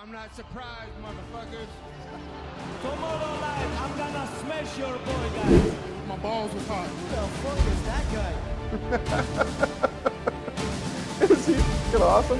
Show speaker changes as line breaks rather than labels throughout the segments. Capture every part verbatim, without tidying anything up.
I'm not surprised, motherfuckers.
Tomorrow night, I'm gonna smash your boy, guys.
My balls was hot.
Who the fuck is that guy?
Is he fucking awesome?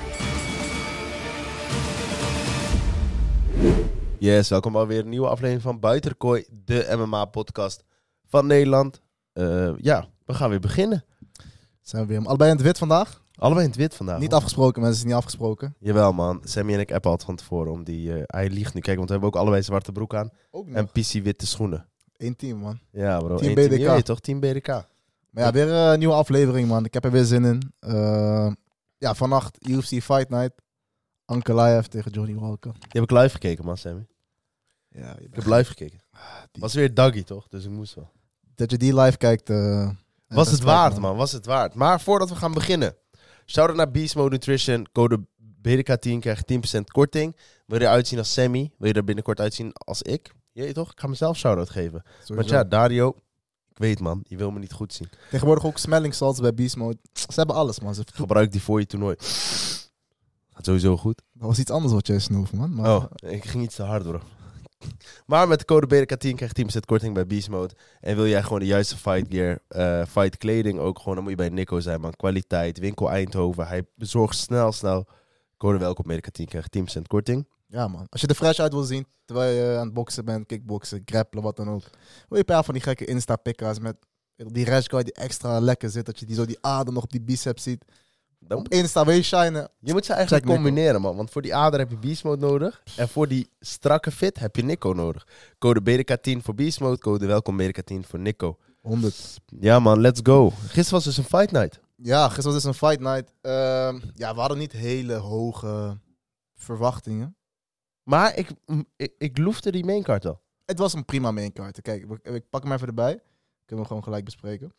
Yes, welkom bij weer een nieuwe aflevering van Buiten de Kooi, de M M A-podcast van Nederland. Uh, ja, we gaan weer beginnen.
Zijn we weer allebei in het wit vandaag?
Allebei in het wit vandaag.
Niet
man.
afgesproken, mensen, is niet afgesproken.
Jawel man, Sammy en ik appen altijd van tevoren om die... Uh, hij liegt nu, kijk, want we hebben ook allebei zwarte broek aan.
Ook nog.
En P C witte schoenen.
Eén team, man.
Ja bro,
Team
één
B D K.
Team, je weet toch, Team B D K.
Maar ja, weer een nieuwe aflevering, man. Ik heb er weer zin in. Uh, ja, vannacht U F C Fight Night. Ankalaev tegen Johnny Walker.
Die heb ik live gekeken man, Sammy.
Ja, je
Ik heb live gekeken.
die...
Was weer Daggy toch, dus ik moest wel.
Dat je die live kijkt... Uh,
Was het waard, man. Was het waard. Maar voordat we gaan beginnen. Shout-out naar Beast Mode Nutrition. Code B D K tien krijg je tien procent korting. Wil je eruit zien als Sammy? Wil je er binnenkort uitzien als ik? Je toch? Ik ga mezelf shout-out geven.
Sowieso.
Want ja, Dario. Ik weet man, je wil me niet goed zien.
Tegenwoordig ook smelling salts bij Beast Mode. Ze hebben alles, man. Ze...
Gebruik die voor je toernooi. Gaat sowieso goed.
Dat was iets anders wat jij snoef, man. Maar...
Oh, ik ging iets te hard, bro. Maar met de code B D K tien krijg je tien procent korting bij Beast Mode. En wil jij gewoon de juiste fight gear, uh, fight kleding ook gewoon, dan moet je bij Nico zijn, man. Kwaliteit, winkel Eindhoven. Hij bezorgt snel, snel. Code welkom B D K tien krijg je tien procent korting.
Ja, man. Als je er fresh uit wil zien, terwijl je aan het boksen bent, kickboksen, grappelen, wat dan ook. Wil je een paar van die gekke Insta-pickers met die rash guard die extra lekker zit, dat je die zo die ader nog op die bicep ziet.
Dan
Op Insta wil je shinen.
Je moet ze eigenlijk
Check Nico.
combineren, man. Want voor die ader heb je Beast Mode nodig. En voor die strakke fit heb je Nico nodig. Code B D K tien voor Beast Mode. Code welkom B D K tien voor Nico.
honderd.
Ja, man. Let's go. Gisteren was dus een fight night.
Ja, gisteren was dus een fight night. Uh, ja, we hadden niet hele hoge verwachtingen.
Maar ik, ik, ik loefde die maincard al.
Het was een prima maincard. Kijk, ik, ik pak hem even erbij. Kunnen we hem gewoon gelijk bespreken.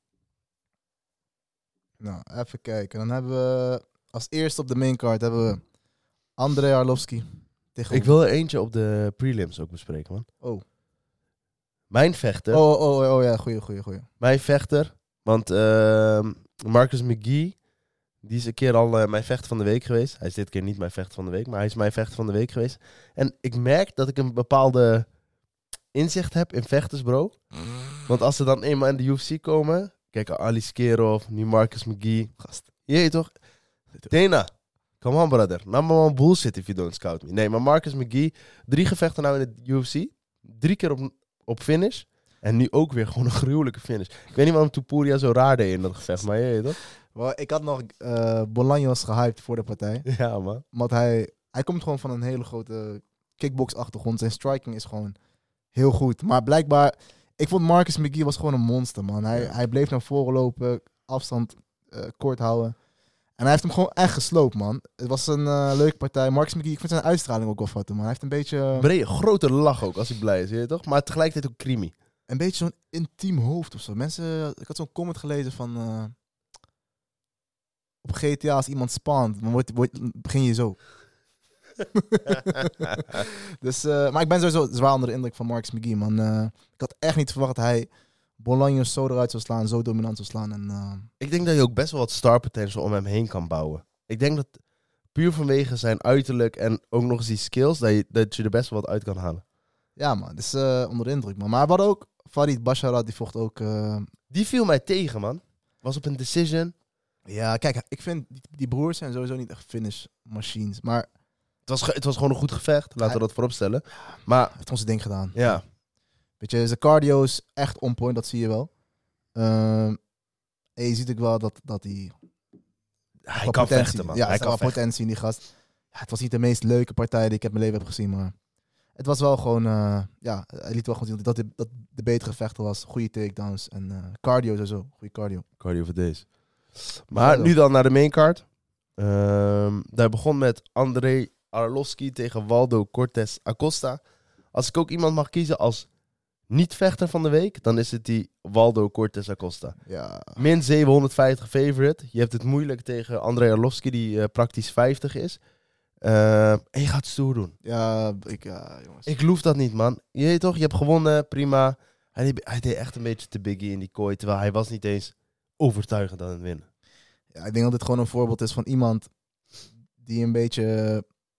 Nou, even kijken. Dan hebben we als eerste op de maincard hebben we Andrei Arlovski. Tegen
Ik wil er eentje op de prelims ook bespreken, man.
Oh.
Mijn vechter.
Oh, oh, oh, oh ja, goeie, goeie, goeie.
Mijn vechter. Want uh, Marcus McGee, die is een keer al uh, mijn vechter van de week geweest. Hij is dit keer niet mijn vechter van de week, maar hij is mijn vechter van de week geweest. En ik merk dat ik een bepaalde inzicht heb in vechters, bro. Want als ze dan eenmaal in de U F C komen... Kijk, Ali Skerov, nu Marcus McGee. Gast. Je weet toch? Dana, come on brother. Number one bullshit if you don't scout me. Nee, maar Marcus McGee, drie gevechten nou in de U F C. Drie keer op, op finish. En nu ook weer gewoon een gruwelijke finish. Ik weet niet waarom Topuria zo raar deed in dat gevecht, maar je weet toch?
Well, ik had nog uh, Bolaños gehyped voor de partij.
Ja, man.
Want hij, hij komt gewoon van een hele grote kickbox-achtergrond. Zijn striking is gewoon heel goed. Maar blijkbaar... Ik vond Marcus McGee was gewoon een monster, man. Hij,
Ja.
hij bleef naar voren lopen, afstand uh, kort houden. En hij heeft hem gewoon echt gesloopt, man. Het was een uh, leuke partij. Marcus McGee, ik vind zijn uitstraling ook wel vat, man. Hij heeft een beetje...
Brede, grote lach ook, als hij blij is, je weet toch? Maar tegelijkertijd ook creamy.
Een beetje zo'n intiem hoofd of zo. Mensen... Ik had zo'n comment gelezen van... Uh, op G T A als iemand spawnt, dan wordt, wordt, begin je zo. dus, uh, maar ik ben sowieso zwaar onder de indruk van Marcus McGee, man. Uh, ik had echt niet verwacht dat hij Bolaños zo eruit zou slaan, zo dominant zou slaan. En, uh...
Ik denk dat je ook best wel wat star potential om hem heen kan bouwen. Ik denk dat puur vanwege zijn uiterlijk en ook nog eens die skills, dat je, dat je er best wel wat uit kan halen.
Ja, man. Dus uh, onder de indruk, man. Maar we hadden ook Farid Basharat, die vocht ook... Uh...
Die viel mij tegen, man. Was op een decision.
Ja, kijk, ik vind die, die broers zijn sowieso niet echt finish machines, maar...
Het was, ge- het was gewoon een goed gevecht, laten we dat voorop stellen. Maar
Hij heeft ons ding gedaan.
ja,
Weet je, zijn cardio is echt on point, dat zie je wel. Uh, en je ziet ook wel dat, dat hij...
hij
qua
kan
potentie-
vechten, man.
Ja,
hij
er
kan
zat wel
vechten.
potentie in die gast. Ja, het was niet de meest leuke partij die ik in mijn leven heb gezien, maar... Het was wel gewoon... Uh, ja, hij liet wel gewoon zien dat hij dat de betere vechter was. Goede takedowns en uh, cardio sowieso. Goede cardio.
Cardio voor deze. Maar nu dan naar de maincard. Um, daar begon met Andrei Arlovski tegen Waldo Cortes Acosta. Als ik ook iemand mag kiezen als niet-vechter van de week, dan is het die Waldo Cortes Acosta.
Ja.
Min zevenhonderdvijftig favorite. Je hebt het moeilijk tegen Andrei Arlovski, die uh, praktisch vijftig is. Uh, en je gaat stoer doen.
Ja, ik, ja, jongens.
Ik loef dat niet, man. Je weet toch, je hebt gewonnen, prima. Hij deed, hij deed echt een beetje te biggie in die kooi, terwijl hij was niet eens overtuigend aan het winnen.
Ja, ik denk dat dit gewoon een voorbeeld is van iemand die een beetje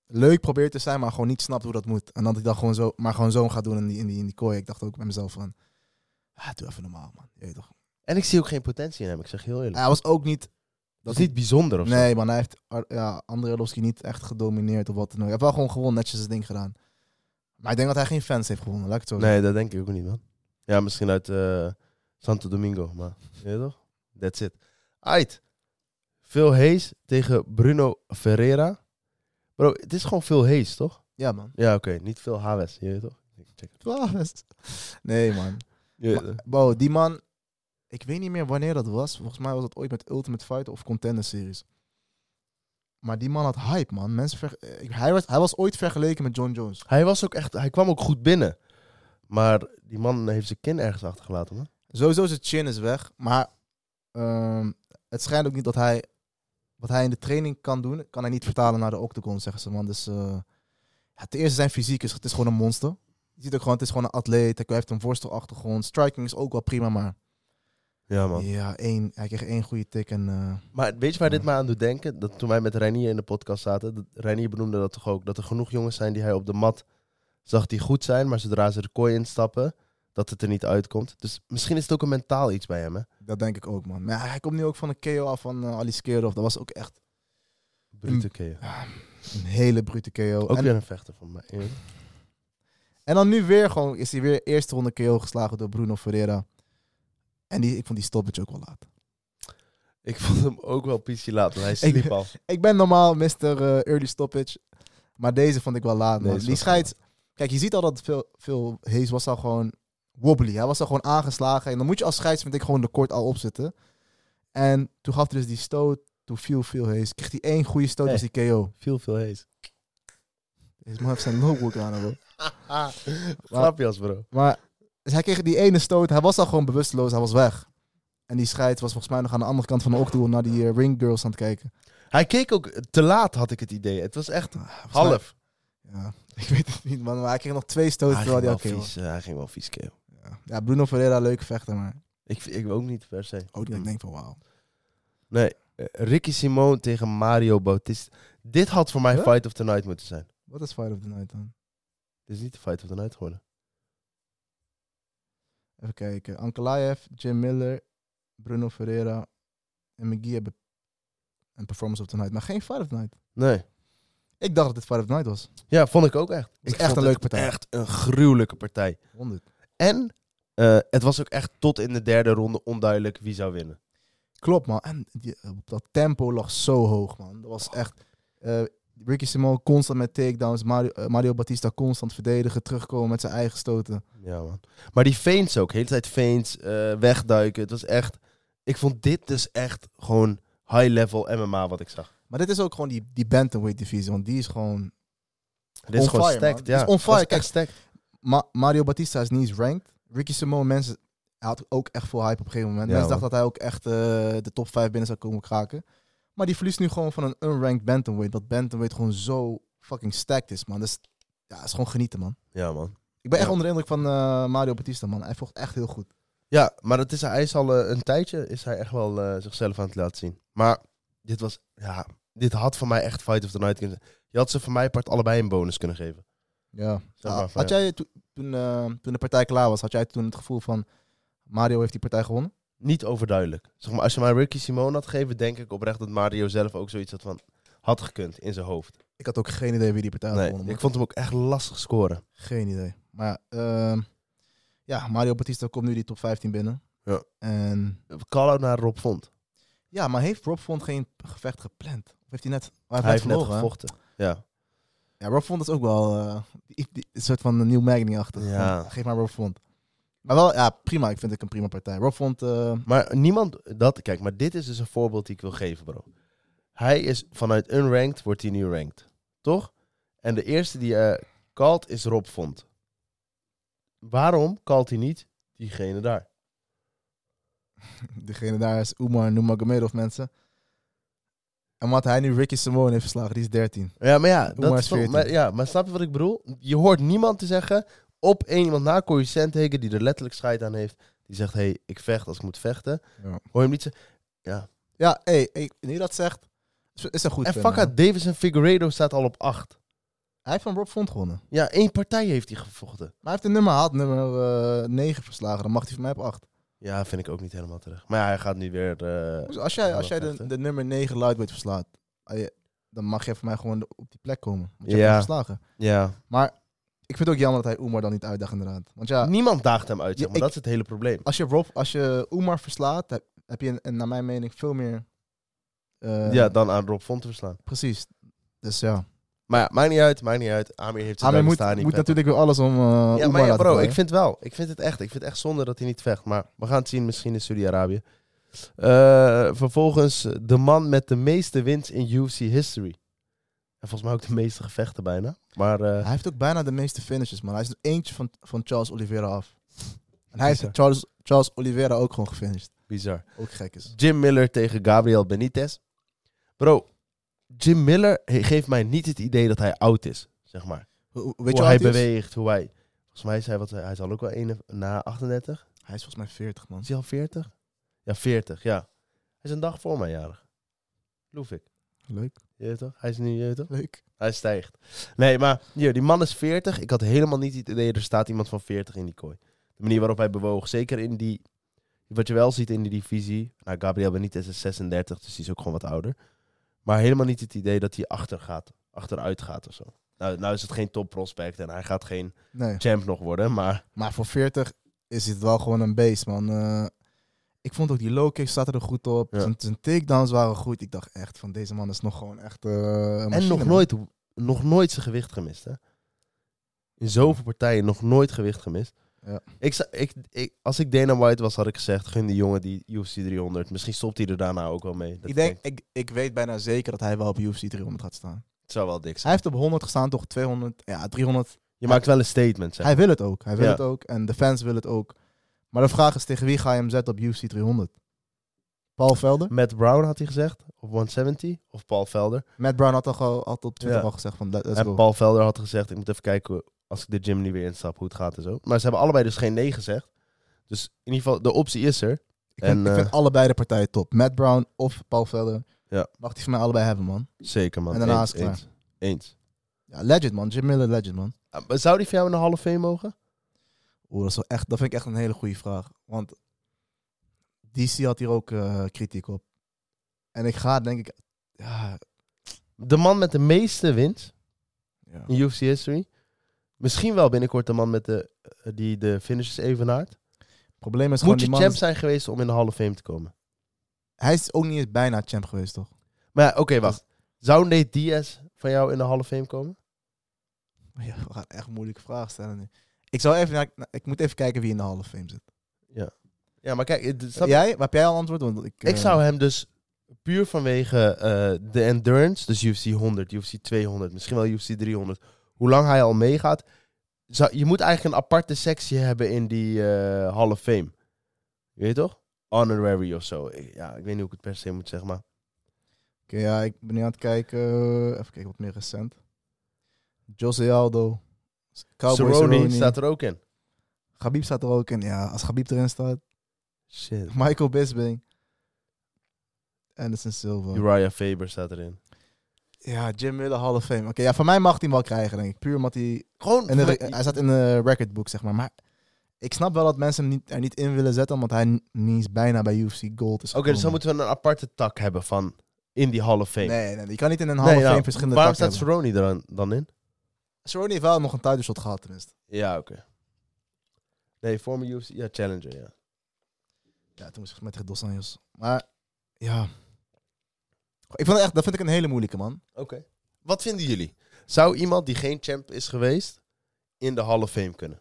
leuk probeert te zijn, maar gewoon niet snapt hoe dat moet. En dat hij dan gewoon zo, maar gewoon zo gaat doen in die, in die, in die kooi. Ik dacht ook bij mezelf van, ah, doe even normaal, man. Je weet toch.
En ik zie ook geen potentie in hem, ik zeg je heel eerlijk.
Hij was ook niet...
Dat is niet bijzonder of zo.
Nee, man, hij heeft ja, Andrei Arlovski niet echt gedomineerd of wat dan ook. Hij heeft wel gewoon gewonnen, netjes zijn ding gedaan. Maar ik denk dat hij geen fans heeft gewonnen, laat ik het zo
Nee,
zeggen.
dat denk ik ook niet, man. Ja, misschien uit uh, Santo Domingo, maar je weet toch? That's it. Aight. Phil Hayes tegen Bruno Ferreira. Bro, het is gewoon Phil Hayes, toch?
Ja, man.
Ja, oké. Okay. Niet Phil Haves, je weet toch? Check
het. Nee, man.
Je weet
Maar,
het.
bro, die man... Ik weet niet meer wanneer dat was. Volgens mij was dat ooit met Ultimate Fighter of Contender Series. Maar die man had hype, man. Mensen ver... hij, was, hij was ooit vergeleken met John Jones.
Hij was ook echt... Hij kwam ook goed binnen. Maar die man heeft zijn kin ergens achtergelaten, man.
Sowieso zijn chin is weg. Maar um, het schijnt ook niet dat hij... Wat hij in de training kan doen, kan hij niet vertalen naar de octagon, zeggen ze, man. Dus uh, ja, ten eerste zijn fysiek is, het is gewoon een monster. Je ziet ook gewoon, het is gewoon een atleet. Hij heeft een worstelachtergrond. Striking is ook wel prima, maar...
Ja, man.
Ja, één, hij kreeg één goede tik en... Uh,
maar weet je waar dit me aan doet denken? Dat toen wij met Reinier in de podcast zaten, dat Reinier benoemde dat toch ook, dat er genoeg jongens zijn die hij op de mat zag die goed zijn, maar zodra ze de kooi instappen, dat het er niet uitkomt. Dus misschien is het ook een mentaal iets bij hem, hè?
Dat denk ik ook, man. Maar ja, hij komt nu ook van een K O af van uh, Ali Skerov. Dat was ook echt...
Brute K O.
Ja, een hele brute K O.
Ook
en,
weer een vechter van mij.
En dan nu weer gewoon, is hij weer eerste ronde K O geslagen door Bruno Ferreira. En die, ik vond die stoppage ook wel laat.
Ik vond hem ook wel pietje laat, want hij sliep
ik,
al.
Ik ben normaal mister Uh, early stoppage. Maar deze vond ik wel laat, man.
Nee,
die scheids... Kijk, je ziet al dat veel, veel Hayes was al gewoon wobbly. Hij was al gewoon aangeslagen. En dan moet je als scheids, vind ik, gewoon de kort al opzetten. En toen gaf hij dus die stoot. Toen viel veel Hayes. Kreeg hij één goede stoot,
Hey.
was die K O.
Veel, veel hees.
Deze man heeft zijn loopbook aan, bro.
Grapjas, bro.
Maar dus hij kreeg die ene stoot. Hij was al gewoon bewusteloos. Hij was weg. En die scheids was volgens mij nog aan de andere kant van de octagon naar die uh, ring girls aan het kijken.
Hij keek ook te laat, had ik het idee. Het was echt
Ah,
half.
Mij, ja, ik weet het niet, man. Maar hij kreeg nog twee stoten
Hij
terwijl
ging,
hij
wel
al K O.
vies, uh, hij ging wel vies K O.
Ja. ja, Bruno Ferreira, leuke vechter, maar
Ik, ik ook niet per se.
ook niet dat ik denk van wauw.
Nee, uh, Ricky Simon tegen Mario Bautista. Dit had voor mij
Huh?
Fight of the Night moeten zijn.
Wat is Fight of the Night dan?
Dit is niet de Fight of the Night geworden.
Even kijken. Ankalaev, Jim Miller, Bruno Ferreira en McGee hebben een Performance of the Night. Maar geen Fight of the Night.
Nee.
Ik dacht dat dit Fight of the Night was.
Ja, vond ik ook echt.
is
Ik
echt
vond
een leuke
het
partij.
Echt een gruwelijke partij.
honderd.
En uh, het was ook echt tot in de derde ronde onduidelijk wie zou winnen.
Klopt, man. En die, dat tempo lag zo hoog, man. Dat was echt... Uh, Ricky Simon constant met takedowns. Mario, uh, Mario Bautista constant verdedigen. Terugkomen met zijn eigen stoten.
Ja, man. Maar die feints ook. De hele tijd feints, uh, wegduiken. Het was echt... Ik vond dit dus echt gewoon high-level M M A wat ik zag.
Maar dit is ook gewoon die, die bantamweight divisie. Want die is gewoon...
Dit is
on
gewoon
fire, man.
stacked.
Dit is
Ja,
on fire.
Het was
Kijk,
echt stacked.
Ma- Mario Bautista is niet eens ranked. Ricky Simon, mensen... Hij had ook echt veel hype op een gegeven moment.
Ja,
mensen
man.
dachten dat hij ook echt uh, de top vijf binnen zou komen kraken. Maar die verliest nu gewoon van een unranked bantamweight. Dat bantamweight gewoon zo fucking stacked is, man. Dus ja, het is gewoon genieten, man.
Ja, man.
Ik ben echt
Ja.
onder de indruk van uh, Mario Bautista, man. Hij vocht echt heel goed.
Ja, maar het is, hij is al uh, een tijdje is hij echt wel uh, zichzelf aan het laten zien. Maar dit was... Ja, dit had voor mij echt Fight of the Night kunnen zijn. Je had ze voor mij part allebei een bonus kunnen geven.
Ja.
Zeg
Ah,
maar van,
had
ja.
jij to- toen, uh, toen de partij klaar was, had jij toen het gevoel van Mario heeft die partij gewonnen?
Niet overduidelijk. Zeg maar, als je mij Ricky Simon had gegeven, denk ik oprecht dat Mario zelf ook zoiets had van... Had gekund in zijn hoofd.
Ik had ook geen idee wie die partij had
Nee,
gewonnen.
ik
man.
vond hem ook echt lastig scoren.
Geen idee. Maar ja, uh, ja, Mario Bautista komt nu die top vijftien binnen.
Ja.
En
Call-out naar Rob Font.
ja, maar heeft Rob Font geen gevecht gepland? Of heeft hij net... Hij
Hij heeft net
verloren, hè?
gevochten. Ja.
Ja, Rob Font is ook wel uh, die, die, een soort van Neil Magny-achtig.
Ja.
Van, geef maar Rob Font. Maar wel, ja, prima. Ik vind het een prima partij. Rob Font... Uh,
Maar niemand... Dat, kijk, maar dit is dus een voorbeeld die ik wil geven, bro. Hij is vanuit unranked, wordt hij nu ranked. Toch? En de eerste die uh, called is Rob Font. Waarom called hij niet diegene daar?
degene daar is Umar Nurmagomedov, mensen. En wat hij nu Ricky Simon heeft verslagen, die is dertien.
Ja, maar ja,
Umar
dat
is
is toch,
veertien.
maar, ja, maar snap je wat ik bedoel? Je hoort niemand te zeggen, op één iemand na, Corey Sandhagen, die er letterlijk scheid aan heeft, die zegt, hé, hey, ik vecht als ik moet vechten.
Ja,
Hoor je hem niet zeggen? Ja.
ja hé, hey, nu je dat zegt, is- is een goed
En
punt,
fuck
man.
it, Davis en Figueiredo staat al op acht.
Hij heeft van Rob Font gewonnen.
Ja, één partij heeft hij gevochten.
Maar hij heeft een nummer gehad, nummer uh, negen verslagen. Dan mag hij van mij op acht.
Ja, vind ik ook niet helemaal terecht. Maar ja, hij gaat nu weer... Uh,
Dus als jij, als jij de,
vechten.
de nummer negen lightweight verslaat, ah, je- dan mag je voor mij gewoon op die plek komen. Want je
Ja.
hebt hem verslagen.
Ja.
Maar ik vind het ook jammer dat hij Oemar dan niet uitdaagt inderdaad. Want ja,
Niemand daagt hem uit, zeg maar.
Ja, ik-
Dat is het hele probleem.
als je, Rob, als je Oemar verslaat, heb, heb je een, een, naar mijn mening veel meer... uh,
ja, dan aan Rob Font te verslaan.
Precies. Dus ja.
Maar ja, maakt niet uit, maakt niet uit. Amir heeft zijn
Amir moet,
staan niet
moet
prettig.
natuurlijk weer alles om uh,
Ja,
Oemar
maar ja,
laten
bro,
draaien.
ik vind wel. Ik vind het echt. Ik vind het echt zonde dat hij niet vecht. Maar we gaan het zien misschien in Saudi-Arabië. Uh, vervolgens de man met de meeste wins in U F C history. En volgens mij ook de meeste gevechten bijna. Maar uh,
Hij heeft ook bijna de meeste finishes, man. Hij is er eentje van, van Charles Oliveira af. En hij
Bizar.
heeft Charles, Charles Oliveira ook gewoon gefinished.
bizar.
Ook gek is.
Jim Miller tegen Gabriel Benitez. Bro, Jim Miller he- geeft mij niet het idee dat hij oud is, zeg maar.
Hoe- hoe- Weet
hoe
je
hij
wat hij is?
beweegt, hoe hij... Volgens mij is hij, wat, hij zal ook wel een, na achtendertig.
Hij is volgens mij veertig, man.
Is hij al veertig? Ja, veertig, ja. Hij is een dag voor mij jarig. Loef ik.
Leuk.
Je weet toch? Hij is nu, je weet toch?
Leuk.
Hij stijgt. Nee, maar hier, die man is veertig. Ik had helemaal niet het idee, er staat iemand van veertig in die kooi. De manier waarop hij bewoog, zeker in die... Wat je wel ziet in die divisie... Nou, Gabriel Benitez is zesendertig, dus die is ook gewoon wat ouder. Maar helemaal niet het idee dat hij achter gaat, achteruit gaat of zo. Nou, nou is het geen top prospect en hij gaat geen
Nee.
champ nog worden, maar...
Maar voor veertig is het wel gewoon een beest, man. Uh, ik vond ook die low kicks zaten er goed op.
Ja.
Zijn, zijn takedowns waren goed. Ik dacht echt van deze man is nog gewoon echt uh, een
En
machine,
nog
man.
nooit, nog nooit zijn gewicht gemist, hè? In zoveel partijen nog nooit gewicht gemist.
Ja.
Ik, zou- ik, ik, als ik Dana White was, had ik gezegd... gun die jongen die U F C driehonderd. Misschien stopt hij er daarna ook wel mee. Dat
Ik denk, ik, ik weet bijna zeker dat hij wel op U F C driehonderd gaat staan.
Het zou wel dik
Hij
zijn.
heeft op honderd gestaan, toch tweehonderd, ja, driehonderd.
Je maakt wel een statement, zeg.
Hij wil het ook. Hij wil
Ja.
het ook. En de fans willen het ook. Maar de vraag is, tegen wie ga je hem zetten op U F C driehonderd? Paul Felder?
Matt Brown had hij gezegd. Op honderdzeventig. Of Paul Felder.
Matt Brown had, al, had op Twitter
Ja.
al gezegd van, let's
en
go.
Paul Felder had gezegd... ik moet even kijken als ik de gym nu weer instap... hoe het gaat en zo. Maar ze hebben allebei dus geen nee gezegd. Dus in ieder geval, de optie is er.
Ik vind,
En,
ik
eh,
vind allebei de partijen top. Matt Brown of Paul Felder.
Ja.
Mag die van mij allebei hebben, man.
Zeker, man.
En daarna
eens,
is het klaar.
eens. Eens.
Ja, legend, man. Jim Miller, legend, man.
Ah, maar Zou die van jou in de Hall of Fame mogen?
Oeh, dat, is wel echt, dat vind ik echt een hele goede vraag. Want D C had hier ook uh, kritiek op. En ik ga, denk ik... Ja,
De man met de meeste wins
ja.
in U F C history. Misschien wel binnenkort de man met de, eh, die de finishes evenaart.
probleem is
Moet
gewoon
je
die man...
champ
is-
zijn geweest om in de Hall of Fame te komen?
Hij is ook niet eens bijna champ geweest, toch?
Maar ja, oké, wacht. Zou Nate Diaz van jou in de Hall of Fame komen?
Ja, we gaan echt moeilijke vragen stellen nu. Ik, zou even, naar- ik moet even kijken wie in de Hall of Fame zit.
Ja, maar kijk, het- snap je?
Jij? Heb jij al antwoord? Want ik,
ik
eh,
zou hem dus puur vanwege eh, de endurance, dus U F C honderd, U F C tweehonderd, misschien wel U F C driehonderd, hoe lang hij al meegaat, zou, je moet eigenlijk een aparte sectie hebben in die eh, Hall of Fame. Weet je toch? Honorary of zo. Ik- Ja, ik weet niet hoe ik het per se moet zeggen, maar...
Oké, ja, ik ben nu aan het kijken. eh, Even kijken wat meer recent. Jose Aldo. Cowboy
Cerrone
Cerrone.
staat er ook in.
Khabib staat er ook in. Ja, als Khabib erin staat.
Shit.
Michael Bisping. Anderson Silva.
Uriah Faber staat erin.
Ja, Jim Miller Hall of Fame. Oké, ja, van mij mag hij hem wel krijgen, denk ik. Puur omdat hij...
Gewoon...
In de, hij staat in de recordbook, zeg maar. Maar ik snap wel dat mensen hem niet, er niet in willen zetten, omdat hij n- niet eens bijna bij U F C Gold is
Oké, dus dan
gekomen.
moeten we een aparte tak hebben van in die Hall of Fame.
Nee, nee, je kan niet in een Hall
Nee,
of Fame
nou,
verschillende
waarom
takken
staat
hebben.
Cerrone er dan, dan in?
Cerrone heeft wel nog een title shot gehad, tenminste.
Ja, oké. Nee, former U F C... Ja, Challenger, ja.
Ja, toen was het met tegen Dos Anjos. Maar, ja... Ik vond het echt, dat vind ik een hele moeilijke, man.
Oké. Wat vinden jullie? Zou iemand die geen champ is geweest in de Hall of Fame kunnen?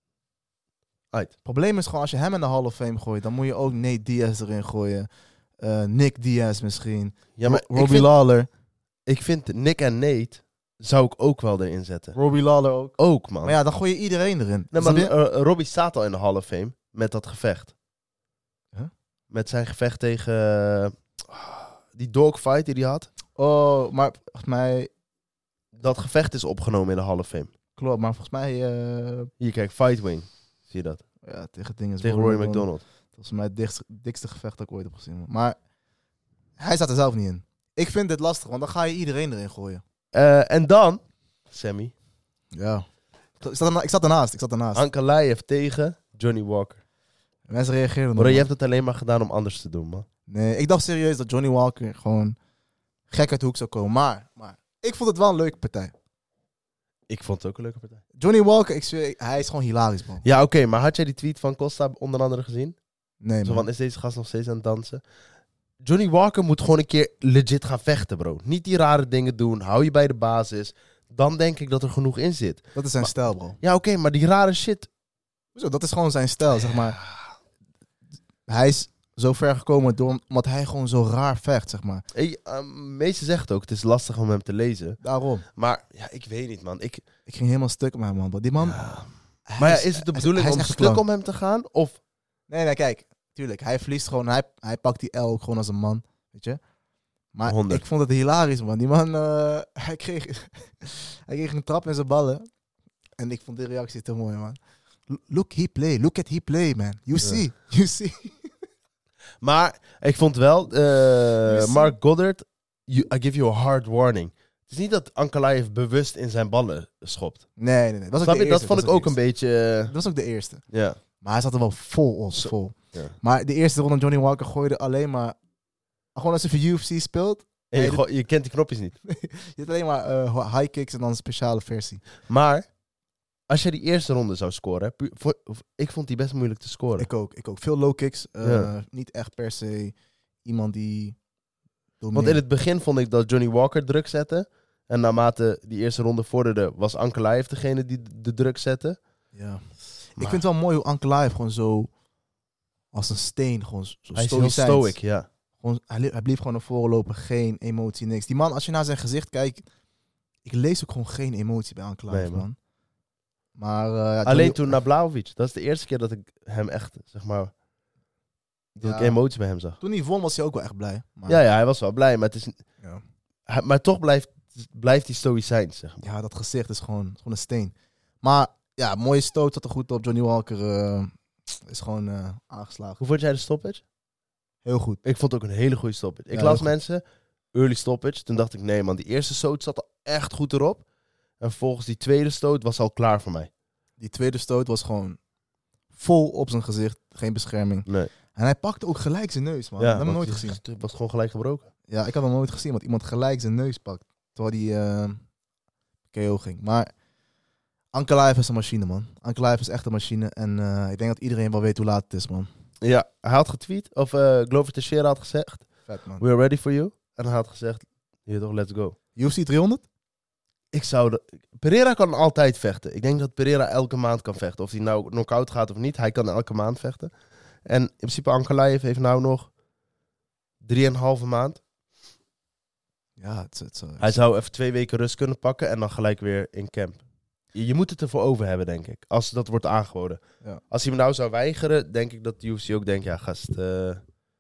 Uit.
Het probleem is gewoon, als je hem in de Hall of Fame gooit, dan moet je ook Nate Diaz erin gooien. Uh, Nick Diaz misschien.
Ja, maar
Ro-
ik
Robbie
vind,
Lawler.
ik vind Nick en Nate zou ik ook wel erin zetten.
Robbie Lawler ook.
Ook, man.
Maar ja, dan gooi je iedereen erin.
nee,
Snap
maar
je?
eh, Robbie staat al in de Hall of Fame met dat gevecht.
Huh?
Met zijn gevecht tegen... eh, die dogfight die hij had.
Oh, maar volgens mij...
Dat gevecht is opgenomen in de Hall of Fame.
Klopt, maar volgens mij... Uh,
Hier, kijk, Fight Wing. Zie je dat?
ja, tegen dingen...
Tegen Rory McDonald.
Volgens mij het dichtste, dikste gevecht dat ik ooit heb gezien. Man. Maar hij staat er zelf niet in. Ik vind dit lastig, want dan ga je iedereen erin gooien.
Eh, en dan Sammy.
Ja. Ik zat, erna- ik zat ernaast, ik zat ernaast.
Ankalaev tegen Johnny Walker.
Mensen reageerden
Bro,
nog.
je hebt het alleen maar gedaan om anders te doen, man.
Nee, ik dacht serieus dat Johnny Walker gewoon gek uit de hoek zou komen. Maar, maar ik vond het wel een leuke partij.
Ik vond het ook een leuke partij.
Johnny Walker, ik zweer, hij is gewoon hilarisch, man.
Ja, oké, maar had jij die tweet van Costa onder andere gezien?
Nee,
Zo
man.
van, is deze gast nog steeds aan het dansen? Johnny Walker moet gewoon een keer legit gaan vechten, bro. Niet die rare dingen doen. Hou je bij de basis. Dan denk ik dat er genoeg in zit.
Dat is zijn
Maar-
stijl, bro.
Ja, oké, maar die rare shit.
Hoezo? Dat is gewoon zijn stijl, zeg maar. Hij is zo ver gekomen door, omdat hij gewoon zo raar vecht, zeg maar.
Hey, uh, meesten zeggen het ook, het is lastig om hem te lezen.
Daarom.
Maar ja, ik weet niet, man. Ik,
Ik ging helemaal stuk met hem, man. Die man...
Ja.
hij
Maar ja, is het de
hij
bedoeling
hij
om
is echt
stuk
lang.
om hem te gaan? Of
Nee, nee, kijk. Tuurlijk, hij verliest gewoon. Hij, hij pakt die L ook gewoon als een man, weet je. Maar
honderd.
ik vond het hilarisch, man. Die man, eh, hij, kreeg, hij kreeg een trap in zijn ballen. En ik vond die reactie te mooi, man. L- Look, he play. Look at he play, man. You
Ja.
see. You see.
Maar ik vond wel, eh,
Yes.
Mark Goddard, you, I give you a hard warning. Het is niet dat Ankalaev bewust in zijn ballen schopt.
Nee, nee, nee. Dat, was ook
Snap
de
je? Dat
eerste,
vond ik
was
ook een
de
beetje...
eerste.
eh,
Dat was ook de eerste.
ja.
Maar hij zat er wel vol op,
Zo.
vol.
Ja.
Maar de eerste ronde Johnny Walker gooide alleen maar... Gewoon alsof je U F C speelt.
En je,
Nee,
go- je kent die knopjes niet.
Je hebt alleen maar eh, high kicks en dan een speciale versie.
Maar als jij die eerste ronde zou scoren, hè, pu- voor- of- ik vond die best moeilijk te scoren.
Ik ook. Ik ook. Veel low kicks. eh,
Ja.
Niet echt per se iemand die...
Want in het begin vond ik dat Johnny Walker druk zette. En naarmate die eerste ronde vorderde, was Ankalaev degene die de druk zette.
Ja. Ik
Maar
vind het wel mooi hoe Ankalaev gewoon zo... Als een steen. Gewoon zo
hij is heel
stoïcijns.
stoic, ja.
Gewoon, hij, li- hij bleef gewoon naar voren lopen. Geen emotie, niks. Die man, als je naar zijn gezicht kijkt... Ik lees ook gewoon geen emotie bij Ankalaev,
Nee, man.
man. Maar... eh, ja,
Alleen
Johnny-
toen naar Blaovic. Dat is de eerste keer dat ik hem echt, zeg maar... Dat
Ja.
ik emotie bij hem zag.
Toen hij won was hij ook wel echt blij. Maar,
Ja, ja, hij was wel blij. Maar, het is,
ja.
hij- maar toch blijft, blijft hij stoïcijns, zeg maar.
Ja, dat gezicht is gewoon, gewoon een steen. Maar ja, mooie stoot, zat er goed op. Johnny Walker eh, is gewoon eh, aangeslagen.
Hoe vond jij de stoppage?
Heel goed.
Ik vond het ook een hele goede stoppage. Ik
Ja,
las
heel goed.
mensen, early stoppage. Toen dacht ik, nee man, die eerste stoot zat al echt goed erop. En volgens die tweede stoot was al klaar voor mij.
Die tweede stoot was gewoon vol op zijn gezicht. Geen bescherming.
Nee.
En hij pakte ook gelijk zijn neus, man. dat heb ik
want
nooit
het
gezien.
Het was gewoon gelijk gebroken.
Ja, ik had nog nooit gezien dat iemand gelijk zijn neus pakt. Terwijl die eh K O ging. Maar Ankalaev is een machine, man. Ankalaev is echt een machine. En eh, ik denk dat iedereen wel weet hoe laat het is, man.
Ja, hij had getweet, of uh, Glover Teixeira had gezegd,
Vet, man.
we are ready for you. En hij had gezegd, hier toch, let's go.
U F C driehonderd?
Ik zou de... Pereira kan altijd vechten. Ik denk dat Pereira elke maand kan vechten. Of hij nou knock-out gaat of niet, hij kan elke maand vechten. En in principe Ankalaev heeft nou nog drieënhalve maand.
Ja, het, het, het,
Hij zou even twee weken rust kunnen pakken en dan gelijk weer in camp. Je, je moet het ervoor over hebben, denk ik. Als dat wordt aangeboden.
Ja.
Als hij me nou zou weigeren, denk ik dat de U F C ook denkt, ja gast... eh,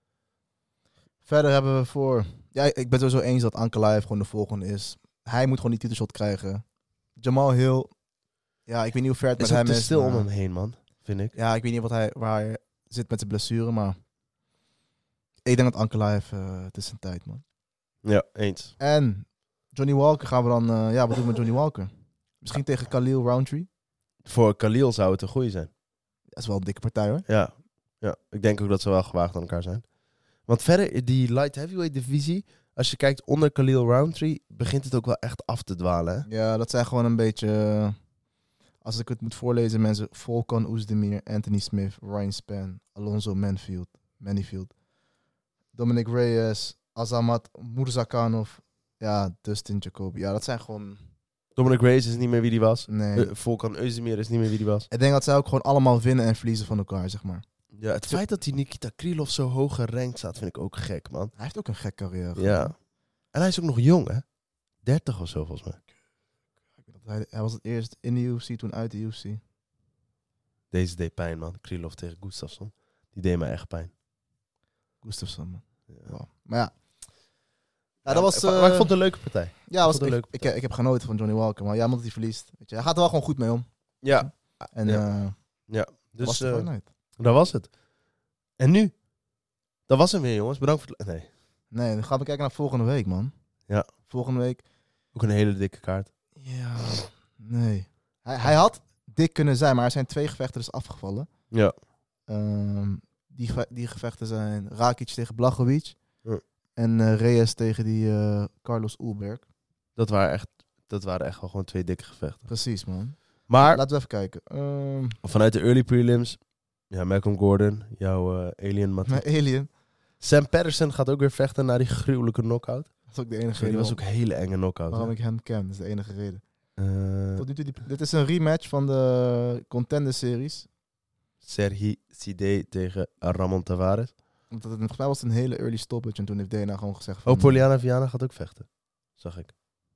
Verder hebben we voor... Ja, ik ben het sowieso eens dat Ankalaev gewoon de volgende is. Hij moet gewoon die titelshot krijgen. Jamal Hill... Ja, ik weet niet hoe ver het
is
met
ook
hem
te
is.
stil om
maar-
hem heen, man. Vind ik.
Ja, ik weet niet wat hij, waar hij zit met zijn blessure, maar... Ik denk dat Ankalaev... eh het is zijn tijd, man.
Ja, eens.
En Johnny Walker gaan we dan... eh, ja, wat doen we met Johnny Walker? Misschien tegen Khalil Roundtree.
Voor Khalil zou het een goeie zijn.
Dat is wel een dikke partij, hoor.
Ja. Ja, ik denk ook dat ze wel gewaagd aan elkaar zijn. Want verder, die light heavyweight divisie, als je kijkt onder Khalil Roundtree, begint het ook wel echt af te dwalen. Hè?
Ja, dat zijn gewoon een beetje... eh, als ik het moet voorlezen, mensen... Volkan Oezdemir, Anthony Smith, Ryan Spann, Alonzo Manfield, Manifield, Dominic Reyes, Azamat Murzakanov, ja, Dustin Jacoby. Ja, dat zijn gewoon...
Dominic Reyes is niet meer wie die was.
Nee.
Uh, Volkan Özdemir is niet meer wie die was.
Ik denk dat zij ook gewoon allemaal winnen en verliezen van elkaar, zeg maar.
Ja, het feit dat die Nikita Krylov zo hoog gerankt staat, vind ik ook gek, man.
Hij heeft ook een gek carrière.
Ja. En hij is ook nog jong, hè? dertig of zo, volgens mij.
Hij, hij was het eerst in de U F C, toen uit de U F C.
Deze deed pijn, man. Krylov tegen Gustafsson. Die deed me echt pijn.
Gustafsson, man.
Ja.
Wow. Maar ja. Ja, dat was...
maar,
eh,
maar ik vond het een leuke partij.
ja, was,
vond het een
ik,
leuke
ik, ik heb genoten van Johnny Walker, maar ja, omdat hij verliest. Weet je, hij gaat er wel gewoon goed mee om.
Ja.
En
Ja.
ja.
Dus
was de
eh,
Fight Night.
dat was het. En nu? Dat was hem weer, jongens. Bedankt voor het... Nee.
Nee, dan gaan we kijken naar volgende week, man.
Ja.
Volgende week.
Ook een hele dikke kaart.
Ja, nee. Hij, hij had dik kunnen zijn, maar er zijn twee gevechten dus afgevallen.
Ja.
Um, die, geve- die gevechten zijn Rakic tegen Blachowicz.
Ja.
En uh, Reyes tegen die uh, Carlos Ulberg.
Dat waren, echt, dat waren echt wel gewoon twee dikke gevechten.
Precies, man.
Maar
Laten we even kijken. Um,
vanuit de early prelims, ja, Malcolm Gordon, jouw uh, alien mat.
mijn Alien.
Sam Patterson gaat ook weer vechten naar die gruwelijke knockout.
Dat is ook de enige
Sorry, die
reden
was ook een hele enge knockout.
waarom
hè?
ik hem ken. Dat is de enige reden.
Uh,
Tot nu toe die, dit is een rematch van de Contender Series.
Serhi Sidé tegen Ramon Tavares.
Want het, volgens mij was het een hele early stoppage. En toen heeft Dana gewoon gezegd van...
Oh, Poliana Viana gaat ook vechten. Zag ik.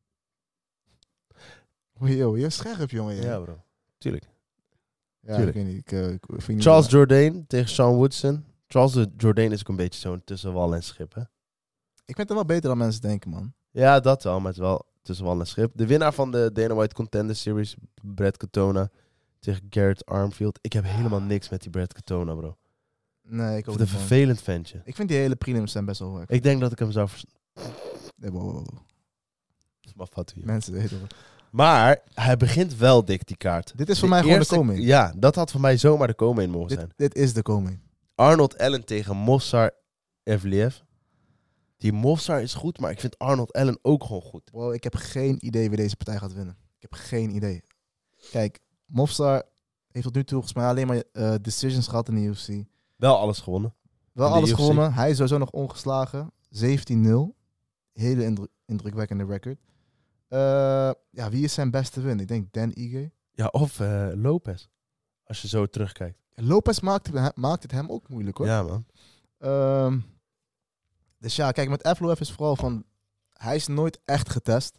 Oh, yo, je is scherp, jongen.
Ja,
Ja,
bro. Tuurlijk.
ja ik
tuurlijk.
weet niet. Ik, uh, ik vind niet
Charles Jourdain tegen Sean Woodson. Charles Jourdain is ook een beetje zo'n tussen wal en schip, hè?
Ik vind het wel beter dan mensen denken, man.
Ja, dat wel, maar het is wel tussen wal en schip. De winnaar van de Dana White Contender Series, Brad Katona tegen Garrett Armfield. Ik heb helemaal niks met die Brad Katona, bro.
Nee, ik
Ik
ook
vind
niet.
het een
man.
vervelend ventje.
Ik vind die hele prelims zijn best wel werk.
Ik denk dat ik hem zou vers...
Nee, wow, wow, wow.
Maar wat doe je?
Mensen weten wel.
Maar hij begint wel dik, die kaart.
Dit is voor
De
mij gewoon
eerste-
de koming.
Ja, dat had voor mij zomaar de koming mogen zijn.
Dit, dit is de koming.
Arnold Allen tegen Movsar Evliev. Die Movsar is goed, maar ik vind Arnold Allen ook gewoon goed.
Wow, ik heb geen idee wie deze partij gaat winnen. Ik heb geen idee. Kijk, Movsar heeft tot nu toe volgens mij alleen maar uh, decisions gehad in de U F C.
Wel alles gewonnen.
Wel
In de
alles
U F C.
gewonnen. Hij is sowieso nog ongeslagen. zeventien nul. Hele indru- indrukwekkende record. Uh, ja, wie is zijn beste win? Ik denk Dan Ige.
Ja, of uh, Lopez. Als je zo terugkijkt.
Lopez maakt, het- maakt het hem ook moeilijk, hoor.
Ja, man.
Um, dus ja, kijk, met Evloev is vooral van... Hij is nooit echt getest.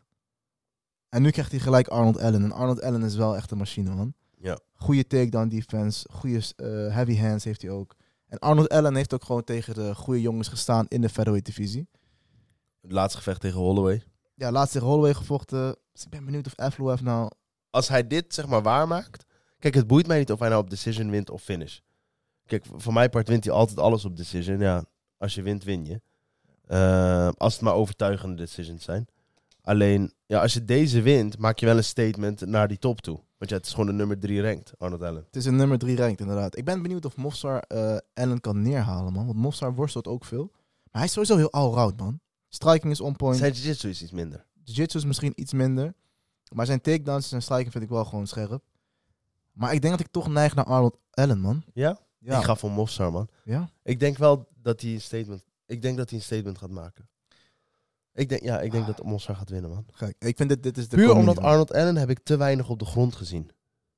En nu krijgt hij gelijk Arnold Allen. En Arnold Allen is wel echt een machine, man.
Ja.
Goede takedown defense. Goede uh, heavy hands heeft hij ook. En Arnold Allen heeft ook gewoon tegen de goede jongens gestaan in de featherweight divisie.
Het laatste gevecht tegen Holloway.
Ja, laatst tegen Holloway gevochten. Dus ik ben benieuwd of Evloev nou...
Als hij dit, zeg maar, waarmaakt... Kijk, het boeit mij niet of hij nou op decision wint of finish. Kijk, voor mijn part wint hij altijd alles op decision. Ja, als je wint, win je. Uh, als het maar overtuigende decisions zijn. Alleen, ja, als je deze wint, maak je wel een statement naar die top toe. Want ja, het is gewoon de nummer drie ranked, Arnold Allen.
Het is een nummer drie ranked, inderdaad. Ik ben benieuwd of Movsar uh, Allen kan neerhalen, man. Want Movsar worstelt ook veel. Maar hij is sowieso heel all-round, man. Striking is on point.
Zijn jiu-jitsu is iets minder.
Jiu-jitsu is misschien iets minder. Maar zijn takedowns en zijn striking vind ik wel gewoon scherp. Maar ik denk dat ik toch neig naar Arnold Allen, man.
Ja?
Ja.
Ik ga voor Movsar, man.
Ja?
Ik denk wel dat hij een statement... Ik denk dat hij een statement gaat maken. Ik denk, ja, ik denk dat Movsar gaat winnen, man.
Kijk, ik vind dit, dit is de
Puur
koming,
omdat
man.
Arnold Allen heb ik te weinig op de grond gezien.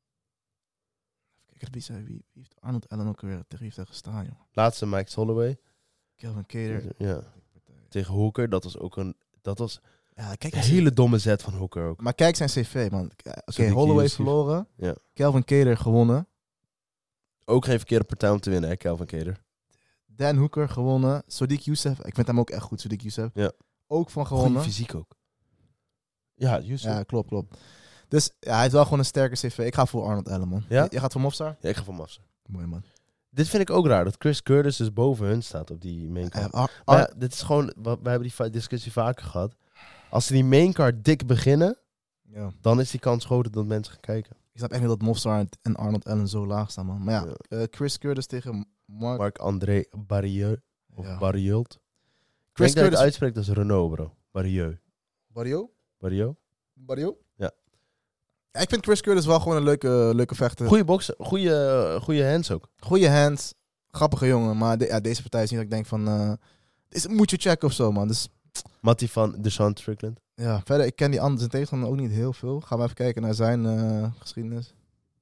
Kijk, wie, zei, wie, wie heeft Arnold Allen ook weer tegen wie heeft hij gestaan, joh?
Laatste Mike Holloway.
Kelvin Kattar.
Ja. Tegen Hooker. Dat was ook een... Dat was
Ja, kijk
een
eens.
hele domme zet van Hooker ook.
Maar kijk zijn cv, man. Oké,
Sadiq
Holloway
Youssef.
verloren.
Ja.
Kelvin Kattar gewonnen.
Ook geen verkeerde partij om te winnen, hè, Calvin Kattar.
Dan Hooker gewonnen. Sadiq Youssef. Ik vind hem ook echt goed, Sadiq Youssef.
Ja.
Ook van
Goeie
gewonnen.
fysiek ook. Ja, Yusuf.
Ja,
Ja.
klopt, klopt. Dus ja, hij heeft wel gewoon een sterke cv. Ik ga voor Arnold Allen, man.
Ja?
Je, je gaat voor Movsar?
ik ga van Mafsa.
Mooi, man.
Dit vind ik ook raar, dat Chris Curtis dus boven hun staat op die main
Uh,
card.
Ar-
Maar
Ar-
ja, dit is gewoon, wat- we hebben die va- discussie vaker gehad. Als ze die main card dik beginnen,
ja.
dan is die kans groter dat mensen gaan kijken.
Ik snap echt niet dat Movsar en Arnold Allen zo laag staan, man. Maar ja,
Ja.
eh, Chris Curtis tegen Mark...
Marc-André Barrieux, of
Ja.
Barrieux.
Chris
Chris Curtis
Curtis...
uitspreekt als Renault, bro. Barrieux.
Barrio?
Barrieux?
Barrio?
Ja.
Ja, ik vind Chris Curtis wel gewoon een leuke, leuke vechter.
Goeie boksen, goeie, goeie hands ook.
Goeie hands. Grappige jongen. Maar de- ja, deze partij is niet dat ik denk van... eh deze moet je checken of zo, man. Dus
Mattie van Deshaun Strickland.
ja, verder, ik ken die andere zijn tegenstander ook niet heel veel. Gaan we even kijken naar zijn eh, geschiedenis.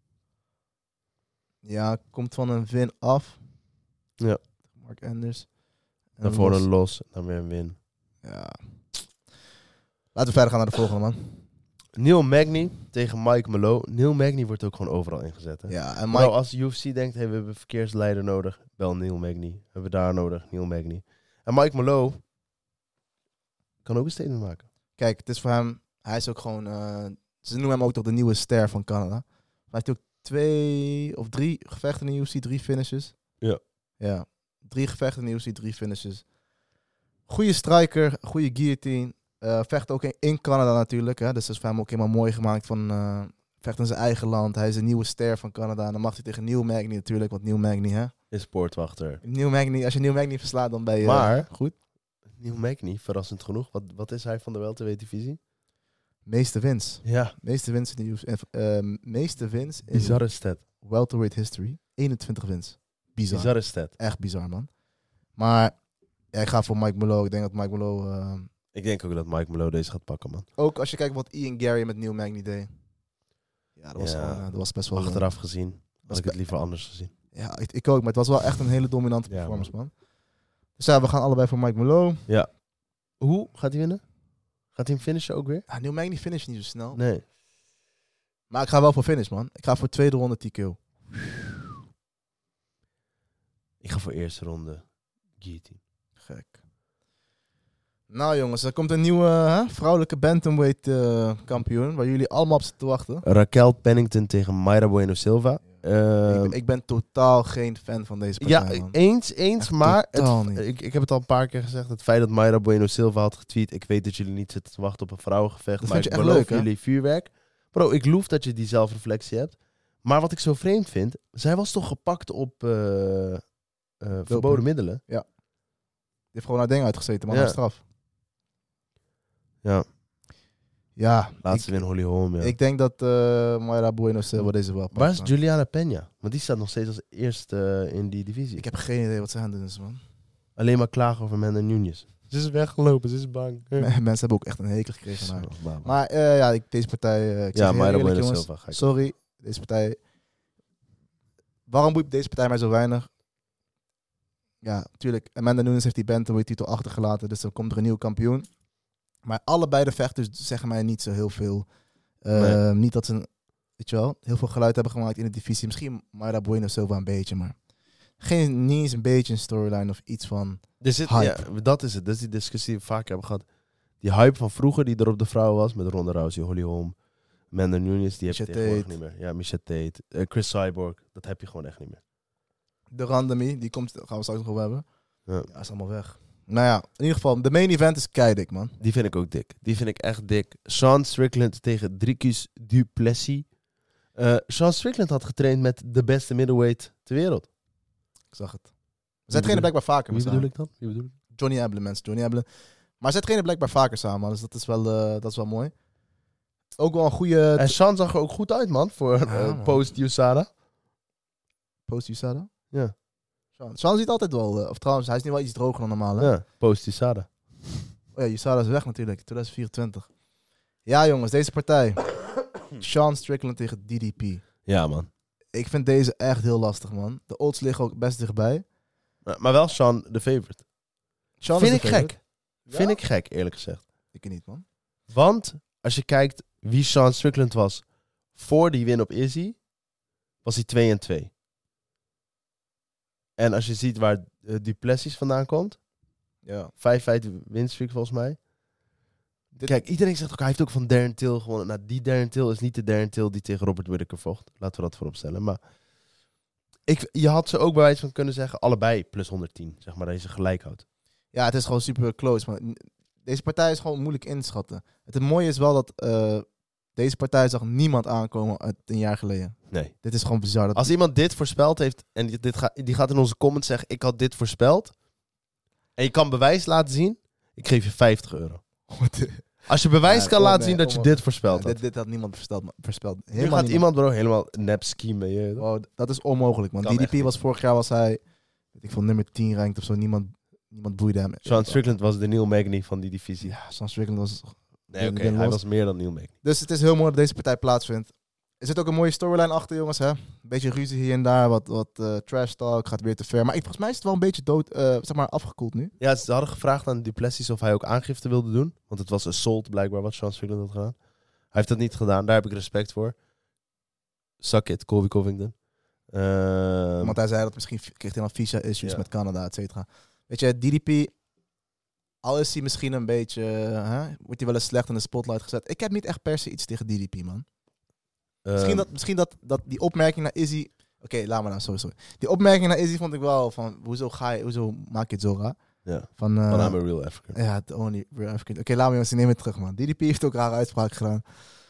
Ja, komt van een win af.
Ja.
Mark Anders. En
Daarvoor
los.
een los, dan weer een win.
Ja. Laten we verder gaan naar de volgende, man.
Neil Magny tegen Mike Malone. Neil Magny wordt ook gewoon overal ingezet. Hè?
Ja, en
Bro,
Mike...
als de U F C denkt, hey, we hebben een verkeersleider nodig, bel Neil Magny. Hebben we daar nodig, Neil Magny. En Mike Malone kan ook een statement maken.
Kijk, het is voor hem... Hij is ook gewoon... eh, ze noemen hem ook toch de nieuwe ster van Canada. Hij heeft ook twee of drie gevechten in de U F C, drie finishes.
Ja.
Ja. Drie gevechten in de U F C, drie finishes. Goeie striker, goede guillotine. Uh, vecht ook in, in Canada natuurlijk. Hè? Dus dat is voor hem ook helemaal mooi gemaakt. Van, uh, vecht in zijn eigen land. Hij is een nieuwe ster van Canada. En dan mag hij tegen Neil Magny natuurlijk. Want Neil Magny, hè?
Is poortwachter.
Neil Magny, als je Neil Magny verslaat, dan ben je
Maar,
uh, goed.
Neil Magny, verrassend genoeg. Wat, wat is hij van de welterweight divisie?
Meeste wins.
Ja.
Meeste wins in de U F C. Uh, meeste wins in
Bizarre stat.
welterweight history. eenentwintig wins. Bizar.
Bizarre stat.
Echt bizar, man. Maar ja, ik ga voor Mike Malone. Ik denk dat Mike Malone... Uh,
Ik denk ook dat Mike Malone deze gaat pakken, man.
ook als je kijkt wat Ian Gary met Neil Magny deed. Ja, dat was,
Ja.
gewoon, uh, dat was best wel...
Achteraf gezien had ik
be-
het liever anders gezien.
Ja, ik, ik ook. Maar het was wel echt een hele dominante
Ja,
performance, man. Dus ja, we gaan allebei voor Mike Malone.
Ja. Hoe? Gaat hij winnen? Gaat hij hem finishen ook weer?
Ja, Neil Magny finish niet zo snel.
Nee.
Maar ik ga wel voor finish, man. Ik ga voor tweede ronde T K O.
Ik ga voor eerste ronde guillotine.
Gek. Nou jongens, er komt een nieuwe hè, vrouwelijke bantamweight uh, kampioen. Waar jullie allemaal op zitten te wachten.
Raquel Pennington tegen Mayra Bueno Silva. Uh,
ik, ben, ik ben totaal geen fan van deze partij,
ja,
man.
eens, eens.
Echt
maar
totaal
het,
niet.
ik, ik heb het al een paar keer gezegd. Het feit dat Mayra Bueno Silva had getweet. Ik weet dat jullie niet zitten te wachten op een vrouwengevecht.
Dat
maar
vind je
ik
echt
beloof
leuk, hè?
jullie vuurwerk. Bro, ik loof dat je die zelfreflectie hebt. Maar wat ik zo vreemd vind. Zij was toch gepakt op uh, uh, verboden middelen?
Die heeft gewoon haar ding uitgezeten, man.
Ja.
Haar straf.
Ja.
Ja,
Laatste
ik,
win Holly Holm, ja.
ik denk dat uh, Mayra Bueno Silva deze wel pakt.
Waar is
man.
Juliana Peña? Want die staat nog steeds als eerste uh, in die divisie.
Ik heb geen idee wat ze aan het doen is, man.
Alleen maar klagen over Amanda Nunes. Ze is weggelopen, ze is bang.
Mensen hebben ook echt een hekel gekregen naar haar.
Zo, baba.
Maar uh, ja, ik, deze partij... Uh, ik
Ja,
zeg heel
Mayra
eerlijk,
Bueno
jongens,
Silva ga ik.
sorry, deze partij... Waarom boeit deze partij mij zo weinig? Ja, natuurlijk. Amanda Nunes heeft die bantamweight titel achtergelaten. Dus dan komt er een nieuw kampioen. Maar allebei de vechters zeggen mij niet zo heel veel. Uh,
Nee.
Niet dat ze, een, weet je wel, heel veel geluid hebben gemaakt in de divisie. Misschien Mayra Bueno Silva een beetje, maar... Geen, niet eens een beetje een storyline of iets van...
Er zit,
hype.
ja, dat is het. Dat is die discussie die we vaak hebben gehad. Die hype van vroeger die er op de vrouwen was. Met Ronda Rousey, Holly Holm, Amanda Nunes. Die heb je
Miesha
tegenwoordig
Tate.
niet meer. Ja, Miesha Tate. Uh, Chris Cyborg. Dat heb je gewoon echt niet meer.
De randomie, die komt, gaan we straks nog wel hebben.
Ja.
Ja, is allemaal weg. Nou ja, in ieder geval, de main event is keidik, man.
Die vind ik ook dik. Die vind ik echt dik. Sean Strickland tegen Dricus du Plessis. Uh, Sean Strickland had getraind met de beste middleweight ter wereld.
Ik zag het. Zij trainen blijkbaar vaker
Wie
samen.
bedoel ik dan? Wie bedoel ik?
Johnny Eblen, mensen. Johnny Eblen. Maar zij trainen blijkbaar vaker samen, man. Dus dat is wel, uh, dat is wel mooi. Ook wel een goede...
En Sean zag er ook goed uit, man. Voor
Ja,
uh,
man.
post-U S A D A.
Post U S A D A?
Ja.
Sean. Sean ziet altijd wel... Uh, of trouwens, hij is nu wel iets droger dan normaal, hè?
Ja, post-U S A D A.
Oh ja, U S A D A is weg natuurlijk. twintig vierentwintig. Ja, jongens. Deze partij. Sean Strickland tegen D D P.
Ja, man.
Ik vind deze echt heel lastig, man. De odds liggen ook best dichtbij.
Maar, maar wel Sean de favorite.
Sean
Vind
is
ik
de favorite.
gek. Vind ik gek, eerlijk gezegd.
Ik niet, man.
Want als je kijkt wie Sean Strickland was voor die win op Izzy, was hij twee en twee. En als je ziet waar uh, Duplessis vandaan komt,
Ja.
vijf vijf winstreak volgens mij. Kijk, iedereen zegt ook, hij heeft ook van Darren Till gewonnen. Nou, die Darren Till is niet de Darren Till die tegen Robert Whittaker vocht. Laten we dat voorop stellen. Maar ik, je had ze ook bij wijze van kunnen zeggen, allebei plus honderdtien. Zeg maar, dat je ze gelijk houdt.
Ja, het is gewoon super close. Maar deze partij is gewoon moeilijk in te schatten. Het mooie is wel dat uh, deze partij zag niemand aankomen uit een jaar geleden.
Nee.
Dit is gewoon bizar. Dat
Als iemand dit voorspeld heeft, en dit, dit ga, die gaat in onze comments zeggen, ik had dit voorspeld. En je kan bewijs laten zien, ik geef je vijftig euro. Als je bewijs
Ja,
kan
oh,
laten
nee,
zien dat je
oh,
dit voorspeld
Ja,
had.
dit, dit had niemand voorspeld. voorspeld.
Nu
Helemaal
gaat
niemand.
iemand bro helemaal nep schemen. Je, weet toch?
Oh, dat is onmogelijk, man.
Kan echt
D D P
niet.
was vorig jaar, was hij, weet ik veel, nummer tien ranked of zo. Niemand, niemand boeide hem.
Sean Strickland was de Neil Magny van die divisie.
Ja, Sean Strickland was...
Nee, oké,
Ben
hij
Lost.
was meer dan Neil Magny.
Dus het is heel mooi dat deze partij plaatsvindt. Er zit ook een mooie storyline achter, jongens. Hè? Een beetje ruzie hier en daar, wat, wat uh, trash talk, gaat weer te ver. Maar ik, volgens mij is het wel een beetje dood, uh, zeg maar, afgekoeld nu.
Ja, ze hadden gevraagd aan Duplessis of hij ook aangifte wilde doen. Want het was assault blijkbaar wat Sean Strickland had gedaan. Hij heeft dat niet gedaan, daar heb ik respect voor. Suck it, Colby Covington. Ehm,
Want hij zei dat misschien v- kreeg hij dan visa-issues
Ja.
met Canada, et cetera. Weet je, D D P, al is hij misschien een beetje, uh, hè, wordt hij wel eens slecht in de spotlight gezet. Ik heb niet echt per se iets tegen D D P, man.
ehm,
Misschien, dat, misschien dat, dat die opmerking naar Izzy... Oké, laat maar nou, sorry, sorry. Die opmerking naar Izzy vond ik wel van, hoezo, ga je, hoezo maak je het zo raar?
Ja,
Van, uh,
van I'm a real African.
Ja, the only real African. Oké, okay, laat me even neem het terug, man. D D P heeft ook rare uitspraak gedaan.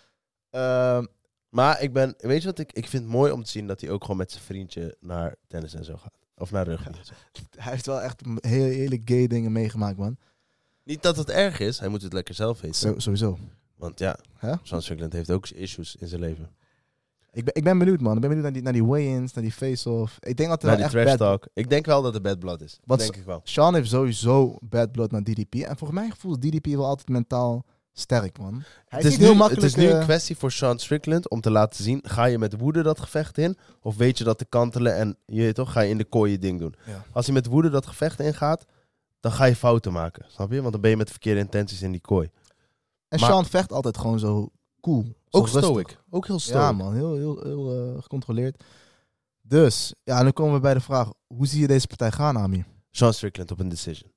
Uh,
maar ik ben, weet je wat, ik, ik vind het mooi om te zien dat hij ook gewoon met zijn vriendje naar tennis en zo gaat. Of naar rugby.
Ja. Hij heeft wel echt hele, hele gay dingen meegemaakt, man.
Niet dat het erg is, hij moet het lekker zelf weten.
Zo, sowieso.
Want ja,
huh?
Sean Strickland heeft ook issues in zijn leven.
Ik ben, ik ben benieuwd, man. Ik ben benieuwd naar die, naar die weigh-ins, naar die face-off. Ik denk dat er
Naar
wel
die
echt
trash
bad...
talk. Ik denk wel dat het bad blood is.
Wat
denk ik wel.
Sean heeft sowieso bad blood naar D D P. En volgens mij voelt D D P wel altijd mentaal sterk, man. Hij
Het is,
niet
nu,
heel makkelijk,
het is nu
uh,
een kwestie voor Sean Strickland om te laten zien, ga je met woede dat gevecht in? Of weet je dat te kantelen en je weet toch, ga je in de kooi je ding doen?
Ja.
Als je met woede dat gevecht ingaat, dan ga je fouten maken. Snap je? Want dan ben je met verkeerde intenties in die kooi.
En
Maar-
Sean vecht altijd gewoon zo cool. Zo
Ook
rustig.
stoic. Ook heel stoic.
Ja, man. Heel, heel, heel uh, gecontroleerd. Dus, ja, nu komen we bij de vraag. Hoe zie je deze partij gaan, Amir?
Sean Strickland op een decision.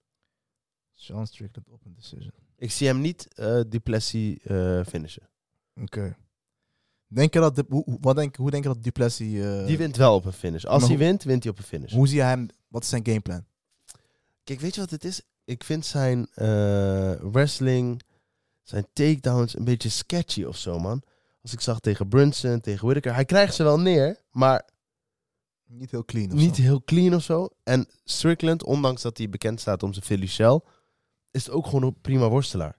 Sean Strickland op een decision.
Ik zie hem niet uh, Duplessis uh, finishen.
Oké. Okay. Denk je dat... De, hoe, wat denk, hoe denk je dat Duplessis... Uh,
Die wint wel op een finish. Als
Maar
hij
hoe-
wint, wint hij op een finish.
Hoe zie je hem... Wat is zijn gameplan?
Kijk, weet je wat het is? Ik vind zijn uh, wrestling, zijn takedowns een beetje sketchy of zo, man. Als ik zag tegen Brunson, tegen Whittaker. Hij krijgt ze wel neer, maar
Niet heel clean of
niet
zo.
heel clean of zo. En Strickland, ondanks dat hij bekend staat om zijn Philly shell, is het ook gewoon een prima worstelaar.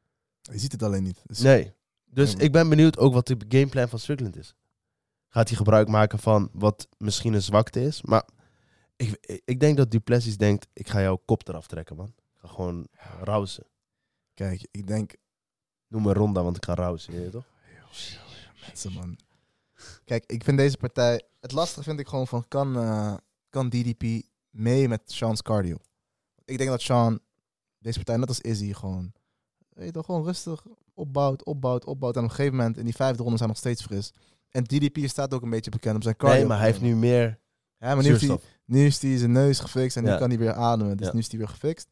Je ziet het alleen niet. Dus
Nee. Dus
Nee, man.
ik ben benieuwd ook wat de gameplan van Strickland is. Gaat hij gebruik maken van wat misschien een zwakte is? Maar ik, ik denk dat Duplessis denkt, ik ga jouw kop eraf trekken, man. Ik ga gewoon rousen.
Kijk, ik denk...
Noem me Ronda, want ik ga rousen, weet je toch?
Mensen, man. Kijk, ik vind deze partij... Het lastige vind ik gewoon van... Kan, uh, kan D D P mee met Sean's cardio? Ik denk dat Sean... Deze partij, net als Izzy, gewoon... Weet je toch, gewoon rustig opbouwt, opbouwt, opbouwt. En op een gegeven moment, in die vijfde ronde, zijn nog steeds fris. En D D P staat ook een beetje bekend om zijn cardio.
Nee, maar hij heeft nu meer
Ja, maar nu heeft hij,
zuurstof.
nu is hij zijn neus gefixt en nu
Ja.
kan hij weer ademen. Dus
Ja.
nu is hij weer gefixt.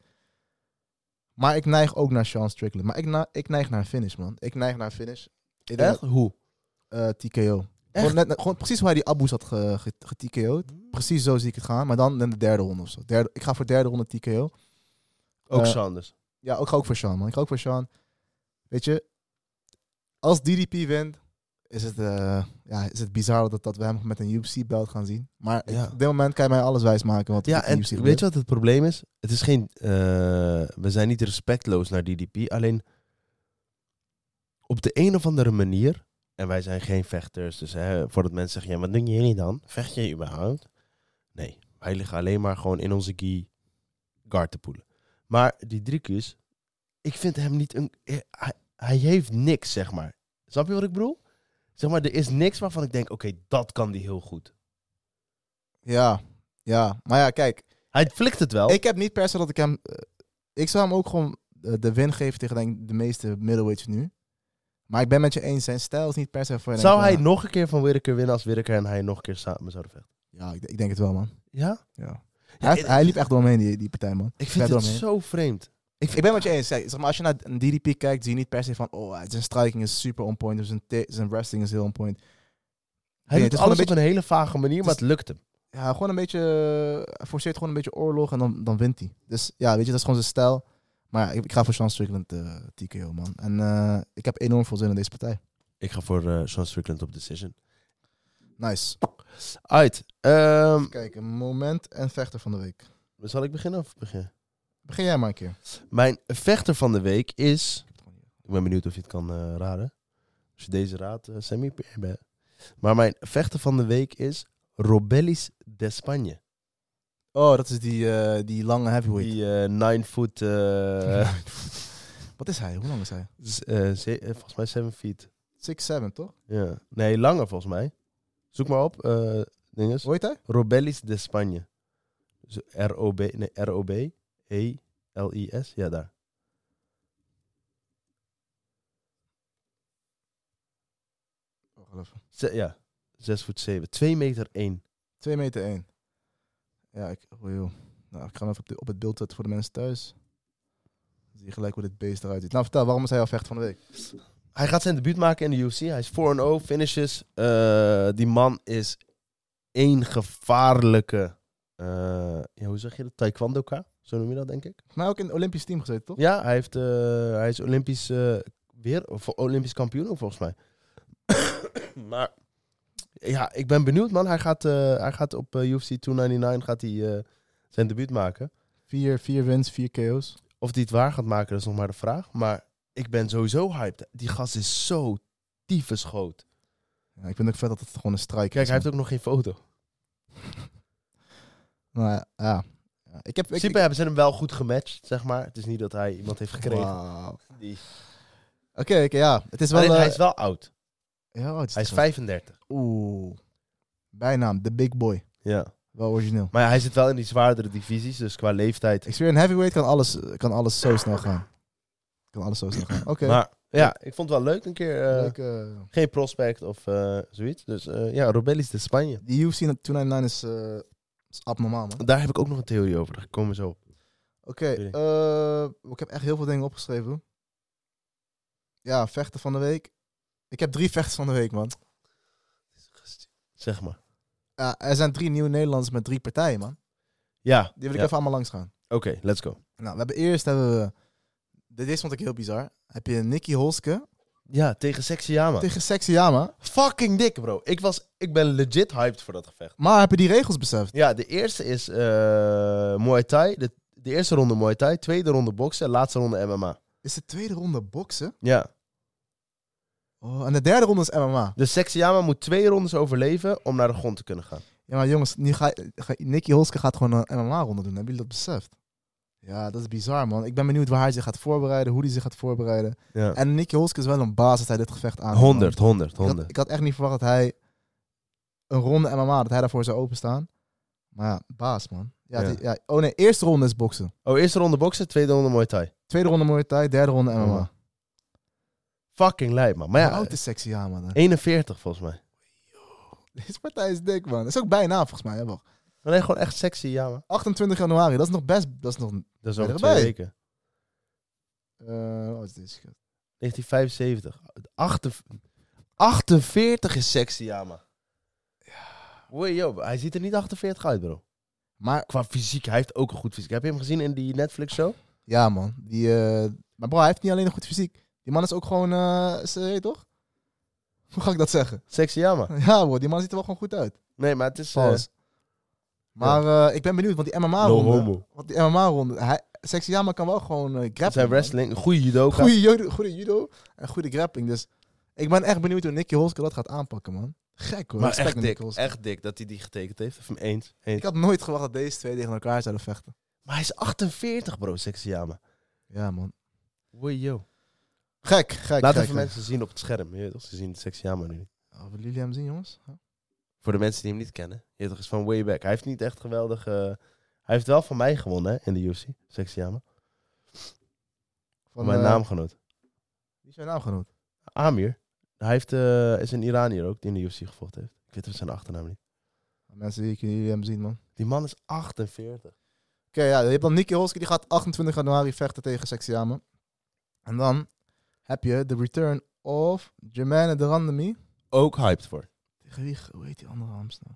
Maar ik neig ook naar Sean Strickland. Maar ik, na, ik neig naar een finish, man. Ik neig naar een finish. Ik denk
Echt? Hoe?
dat, uh, T K O. Gewoon, net, net- gewoon precies hoe hij die Abu's had ge, ge, ge T K O'd. Precies zo zie ik het gaan. Maar dan in de derde ronde of zo. Derde, ik ga voor derde ronde T K O.
Ook
Eh,
Sean dus.
Ja, ik ga ook voor Sean, man. Ik ga ook voor Sean. Weet je, als D D P wint, is het, uh, ja, is het bizar dat, dat we hem met een U F C-belt gaan zien. Maar ik-
Ja.
op dit moment kan je mij alles wijsmaken wat er
Ja,
met de
en
U F C
weet
gebeurt.
je wat het probleem is? Het is geen... uh, we zijn niet respectloos naar D D P. Alleen op de een of andere manier... En wij zijn geen vechters. Dus hè, voordat mensen zeggen... Ja, wat doen jullie dan? Vecht je überhaupt? Nee. Wij liggen alleen maar gewoon in onze gi guard te poelen. Maar die Dricus... Ik vind hem niet een... Hij, hij heeft niks, zeg maar. Snap je wat ik bedoel? Zeg maar, er is niks waarvan ik denk... Oké, okay, dat kan die heel goed.
Ja, ja. Maar ja, kijk.
Hij flikt het wel.
Ik heb niet per se dat ik hem... Uh, ik zou hem ook gewoon uh, de win geven tegen denk, ik, de meeste middleweights nu. Maar ik ben met je eens. Zijn stijl is niet per se voor...
Zou
denk,
hij
ja,
nog een keer van Whittaker winnen als Whittaker en hij nog een keer samen zouden vechten?
Ja, ik, ik denk het wel, man.
Ja?
Ja.
Ja,
hij,
ik-
hij liep echt doorheen, die, die partij, man.
Ik vind
Ver
het
doorheen.
zo vreemd.
Ik, ik ben met je eens. Zeg maar, als je naar een D D P kijkt, zie je niet per se van... Oh, zijn striking is super on point. Of zijn, te- zijn wrestling is heel on point.
Hij
Nee,
doet
het is
alles
gewoon
op
een
een hele vage manier, maar
het
het lukt hem.
Ja, gewoon een beetje... Hij forceert gewoon een beetje oorlog en dan, dan wint hij. Dus ja, weet je, dat is gewoon zijn stijl. Maar ja, ik, ik ga voor Sean Strickland uh, T K O, man. En uh, ik heb enorm veel zin in deze partij.
Ik ga voor uh, Sean Strickland op decision.
Nice.
Uit. Um,
Kijk, een moment en vechter van de week.
zal ik beginnen of beginnen?
Begin jij maar een keer.
Mijn vechter van de week is... Ik ben benieuwd of je het kan uh, raden. Als je deze raadt, uh, Sammy. Maar mijn vechter van de week is Robelis de Spanje.
Oh, dat is die, uh, die lange heavyweight.
Die uh, nine foot... Uh,
Wat is hij? Hoe lang is hij?
z- uh, ze- uh, volgens mij seven feet.
six seven, toch?
Ja. Nee, langer volgens mij. Zoek maar op. Uh, dinges.
Hoe heet hij?
Robelis de Spanje. Dus R O B Nee, R O B E L I S Ja, daar.
Wacht even.
Z- ja. Zes voet zeven. Twee meter één.
twee meter één. Ja, ik, oh joh. Nou, ik ga hem even op, de, op het beeld zetten voor de mensen thuis. Dan zie je gelijk hoe dit beest eruit ziet. Nou, vertel, waarom is hij al vechter van de week?
Hij gaat zijn debuut maken in de U F C. Hij is four en oh, finishes. Uh, die man is één gevaarlijke Uh, ja, hoe zeg je dat? Taekwondo-ka? Zo noem je dat, denk ik.
Maar ook in het Olympisch team gezeten, toch?
Ja, hij, heeft, uh, hij is Olympisch, uh, weer, of Olympisch kampioen, volgens mij. Maar ja, ik ben benieuwd, man. Hij gaat, uh, hij gaat op uh, U F C tweehonderdnegenennegentig gaat hij, uh, zijn debuut maken.
Vier, vier wins, vier K O's.
Of hij het waar gaat maken, dat is nog maar de vraag. Maar ik ben sowieso hyped. Die gast is zo tyfus groot.
Ja, ik vind ook vet dat het gewoon een strike
Kijk,
is.
hij heeft ook nog geen foto.
Nou ja, ja. ja. Ik heb,
In principe hebben ze hem wel goed gematcht, zeg maar. Het is niet dat hij iemand heeft gekregen.
Wauw.
Die...
Oké, okay, okay, ja. Het is wel...
Alleen,
uh...
hij is wel oud.
Ja, oud is
hij is
het
vijfendertig.
Oeh. Bijnaam, The Big Boy.
Ja.
Wel origineel.
Maar ja, hij zit wel in die zwaardere divisies, dus qua leeftijd...
Ik zweer, in heavyweight kan alles, kan alles zo snel gaan. Kan alles zo snel gaan. Oké. Okay.
Maar ja, ik vond het wel leuk een keer. Uh,
leuk, uh...
Geen prospect of uh, zoiets. Dus uh, ja, Robelis de Spanje.
Die U F C tweehonderdnegenennegentig is, uh, is abnormaal, man.
Daar heb ik ook nog een theorie over. Daar komen we zo op.
Oké, okay, uh, ik heb echt heel veel dingen opgeschreven. Ja, vechten van de week. Ik heb drie vechters van de week, man.
Zeg maar.
Ja, er zijn drie nieuwe Nederlanders met drie partijen, man.
Ja.
Die wil ik
ja.
even allemaal langs gaan.
Oké, okay, let's go.
Nou, we hebben eerst hebben we... Dit vond ik heel bizar. Heb je Nicky Holske.
Ja, tegen Sexyama.
Tegen Sexyama.
Fucking dik, bro. Ik, was, ik ben legit hyped voor dat gevecht.
Maar heb je die regels beseft?
Ja, de eerste is uh, Muay Thai. De, de eerste ronde Muay Thai. Tweede ronde boksen. Laatste ronde M M A.
Is de tweede ronde boksen?
Ja.
Oh, en de derde ronde is M M A.
Dus Sexyama moet twee rondes overleven om naar de grond te kunnen gaan.
Ja, maar jongens, nu ga, ga, Nicky Holske gaat gewoon een M M A-ronde doen. Hebben jullie dat beseft? Ja, dat is bizar, man. Ik ben benieuwd waar hij zich gaat voorbereiden, hoe hij zich gaat voorbereiden.
Ja.
En Nicky Holske is wel een baas als hij dit gevecht aan.
honderd, honderd,
honderd. Ik had, ik had echt niet verwacht dat hij een ronde M M A, dat hij daarvoor zou openstaan. Maar ja, baas, man. Ja,
Ja.
Die, ja. Oh nee, eerste ronde is boksen.
Oh, eerste ronde boksen, tweede ronde Muay Thai.
Tweede ronde Muay Thai, derde ronde M M A.
Oh. Fucking lijp, man. Maar ja,
Hoe oud is sexy, ja, man.
eenenveertig volgens mij.
Deze partij is dik, man. Dat is ook bijna, volgens mij. Hè, wacht.
Maar nee, gewoon echt sexy, ja, man.
achtentwintig januari, dat is nog best... Dat is nog...
Dat is
Ben je
over twee
erbij?
weken.
Uh, wat is dit? shit?
negentien vijfenzeventig. Achter- achtenveertig is sexy, ja, man. Wee, yo, hij ziet er niet achtenveertig uit, bro.
Maar
Qua fysiek, hij heeft ook een goed fysiek. Heb je hem gezien in die Netflix-show?
ja, man. Die, uh, maar bro, hij heeft niet alleen een goed fysiek. Die man is ook gewoon... Uh, is, uh, toch? Hoe ga ik dat zeggen?
Sexy, ja, man.
Ja, bro. Die man ziet er wel gewoon goed uit.
Nee, maar het is... Uh,
Vals. Maar uh, ik ben benieuwd, want die M M A-ronde...
No homo.
Want die M M A-ronde... Hij, Sexy Yama kan wel gewoon uh, grappelen.
zijn
man.
wrestling, een goede judoka.
Goede judo, goede judo en goede grappling. Dus ik ben echt benieuwd hoe Nicky Holske dat gaat aanpakken, man. Gek, hoor.
Maar
Respect
echt
naar
dik,
Nicky Holske.
echt dik dat hij die getekend heeft. Even eens, eens.
Ik had nooit verwacht dat deze twee tegen elkaar zouden vechten.
Maar hij is achtenveertig, bro, Sexy Yama.
Ja, man.
Wee, yo.
Gek, gek,
Laat
gek,
even
gek.
mensen zien op het scherm. Je weet toch, ze zien Sexy Yama nu niet.
Oh, willen jullie hem zien, jongens? Huh?
Voor de mensen die hem niet kennen. Je weet toch, is van way back. Hij heeft niet echt geweldig... Uh, hij heeft wel van mij gewonnen, hè, in de U F C. Sexy Yama.
Van
Mijn
uh,
naamgenoot.
Wie is zijn naamgenoot?
Amir. Hij heeft, uh, is een Iranier ook, die in de U F C gevochten heeft. Ik weet even zijn achternaam niet.
Mensen, die kunnen jullie hem zien, man.
Die man is achtenveertig.
Oké, ja, je hebt dan Nicky Holske, die gaat achtentwintig januari vechten tegen Sexy Yama. En dan heb je de return of Jermaine de Randami.
Ook hyped voor.
Tegen wie, hoe heet die andere hams nou?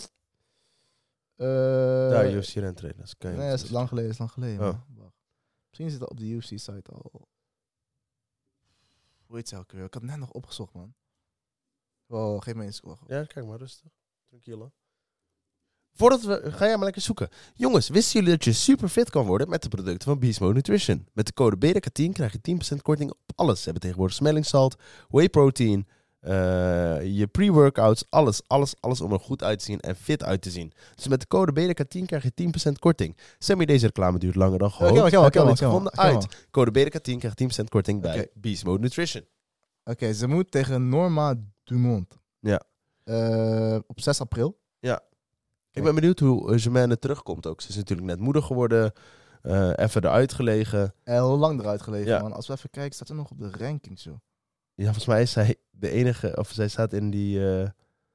Uh,
Daar, U F C rentrainers. Kan je
Nee, dat is lang geleden, dat is lang geleden.
Oh.
man. Wacht. Misschien zit dat op de U F C-site al. Hoe heet ze ook weer? Ik had het net nog opgezocht, man. Oh, geef me eens. Wacht.
Ja, kijk maar, rustig. Tranquilo. Voordat we... Ga jij maar lekker zoeken. Jongens, wisten jullie dat je super fit kan worden met de producten van Beast Mode Nutrition? Met de code B D K tien krijg je tien procent korting op alles. Ze hebben tegenwoordig smelling salt, whey protein, uh, je pre-workouts, alles, alles, alles om er goed uit te zien en fit uit te zien. Dus met de code B D K tien krijg je tien procent korting. Sammy, deze reclame duurt langer dan gehoopt.
Oké, oké,
Heb je al
oké,
iets
oké,
gevonden?
oké,
Uit. Code B D K tien krijgt tien procent korting bij
Oké.
Beast Mode Nutrition.
Oké, okay, ze moet tegen Norma Dumont.
Ja.
Uh, op zes april.
Ik ben benieuwd hoe uh, Jermaine terugkomt ook. Ze is natuurlijk net moeder geworden. Uh, even eruit gelegen.
Heel lang eruit gelegen,
Ja.
man. Als we even kijken, staat ze nog op de ranking zo.
Ja, volgens mij is zij de enige... Of zij staat in die... Uh,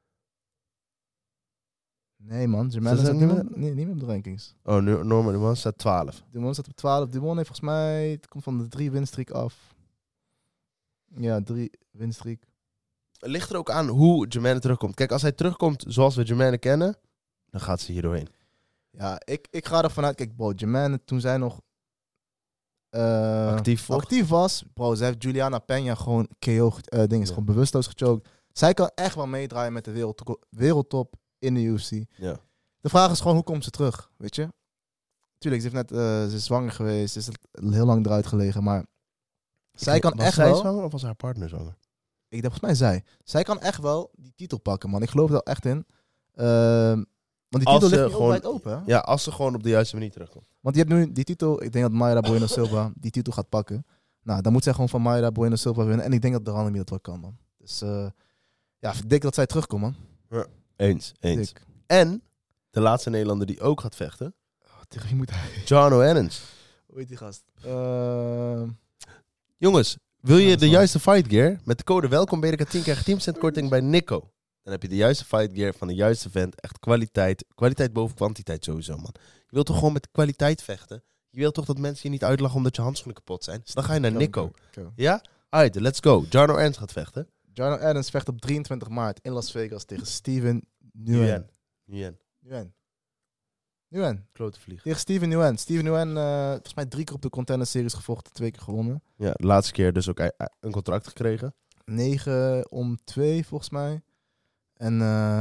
Nee, man. Jermaine
Ze
staat
zijn
niet,
niet
meer- nee, niet meer op de rankings.
oh, nu- Norman Dumont staat twaalf.
Dumont staat op twaalf. Dumont heeft volgens mij... Het komt van de drie winstreak af. Ja, drie winstreak.
Het ligt er ook aan hoe Jermaine terugkomt. Kijk, als hij terugkomt zoals we Jermaine kennen... dan gaat ze hier doorheen.
Ja, ik, ik ga ervan uit. Kijk, bro, Jermaine, toen zij nog uh,
Actief vocht.
actief was, bro, ze heeft Juliana Peña gewoon K O, uh, ding is
Ja.
gewoon bewusteloos gechoked. Zij kan echt wel meedraaien met de wereld, wereldtop in de U F C.
Ja.
De vraag is gewoon, hoe komt ze terug, weet je? Tuurlijk, ze, heeft net, uh, ze is zwanger geweest, ze is heel lang eruit gelegen, maar zij kan
was
echt
zij
wel...
zwanger of was haar partner zwanger?
Ik denk volgens mij zij. Zij kan echt wel die titel pakken, man. Ik geloof er wel echt in. Uh, want die
Als
titel
ze
ligt nu
gewoon-
wijd open, hè?
Ja, als ze gewoon op de juiste manier terugkomt.
Want je hebt nu die titel, ik denk dat Mayra Bueno Silva die titel gaat pakken. Nou, dan moet zij gewoon van Mayra Bueno Silva winnen. En ik denk dat de Randami dat wel kan, man. Dus uh, ja, dik dat zij terugkomt, man.
Eens, eens.
Dik.
En de laatste Nederlander die ook gaat vechten,
Oh, tegen wie moet hij?
Jarno Ennens.
Hoe heet die gast? Uh,
Jongens, wil
Ja,
je
dat
de
is wel.
juiste fight gear? Met de code welkom ben je tien keer tien procent korting bij Nico. Dan heb je de juiste fight gear van de juiste vent. Echt kwaliteit. Kwaliteit boven kwantiteit sowieso, man. Je wilt toch gewoon met kwaliteit vechten? Je wilt toch dat mensen je niet uitlachen omdat je handschoenen kapot zijn? Dus dan ga je naar Nico. Ja? Alright, let's go. Jarno Ernst gaat vechten.
Jarno Adams vecht op drieëntwintig maart in Las Vegas tegen Steven Nguyen.
Nguyen.
Nguyen. Nguyen.
Klote vlieg.
Tegen Steven Nguyen. Steven Nguyen, uh, volgens mij drie keer op de Contender Series gevochten, twee keer gewonnen.
Ja, de laatste keer dus ook een contract gekregen.
negen om twee, volgens mij. En uh,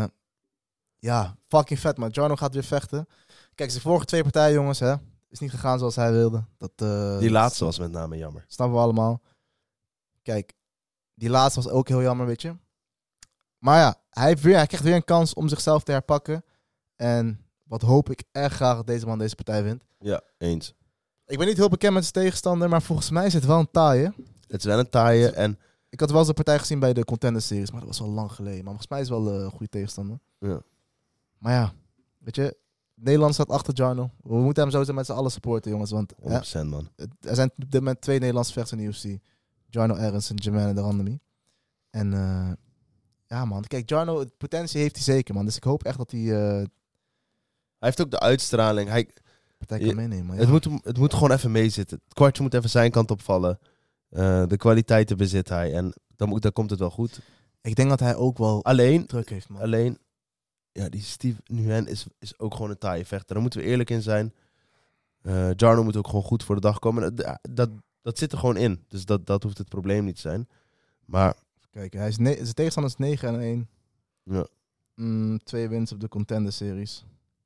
ja, fucking vet, man. Jarno gaat weer vechten. Kijk, zijn vorige twee partijen, jongens, hè, is niet gegaan zoals hij wilde. Dat, uh,
Die laatste was met name jammer.
snappen we allemaal. Kijk, die laatste was ook heel jammer, weet je. Maar ja, hij, heeft weer, hij krijgt weer een kans om zichzelf te herpakken. En wat hoop ik erg graag dat deze man deze partij wint.
Ja, eens.
Ik ben niet heel bekend met zijn tegenstander, maar volgens mij is het wel een taaie.
Het is wel een taaie en
Ik had wel eens een partij gezien bij de Contender Series, maar dat was al lang geleden. Maar volgens mij is het wel uh, een goede tegenstander.
ja.
Maar ja, weet je, Nederland staat achter Jarno. We moeten hem sowieso met z'n allen supporten, jongens. Want
honderd
hè,
procent man.
het- er zijn op dit moment twee Nederlandse vechters in de U F C. Jarno Ernst en Jermaine de Randami. En uh, ja, man. Kijk, Jarno, het potentie heeft hij zeker, man. Dus ik hoop echt dat hij uh,
Hij heeft ook de uitstraling. Hij,
partij
Je-
kan meenemen. Ja.
het, moet, hem- het moet gewoon even meezitten. Het kwartje moet even zijn kant opvallen. Uh, de kwaliteiten bezit hij. En dan, moet, dan komt het wel goed.
Ik denk dat hij ook wel
Alleen,
druk heeft, man.
alleen ja, die Steve Nguyen is, is ook gewoon een taaie vechter. Daar moeten we eerlijk in zijn. Uh, Jarno moet ook gewoon goed voor de dag komen. En Dat, dat, dat zit er gewoon in. Dus dat, dat hoeft het probleem niet te zijn. Maar
Kijk, hij is ne- zijn tegenstander is negen en één.
ja,
Mm, twee wins op de Contender Series.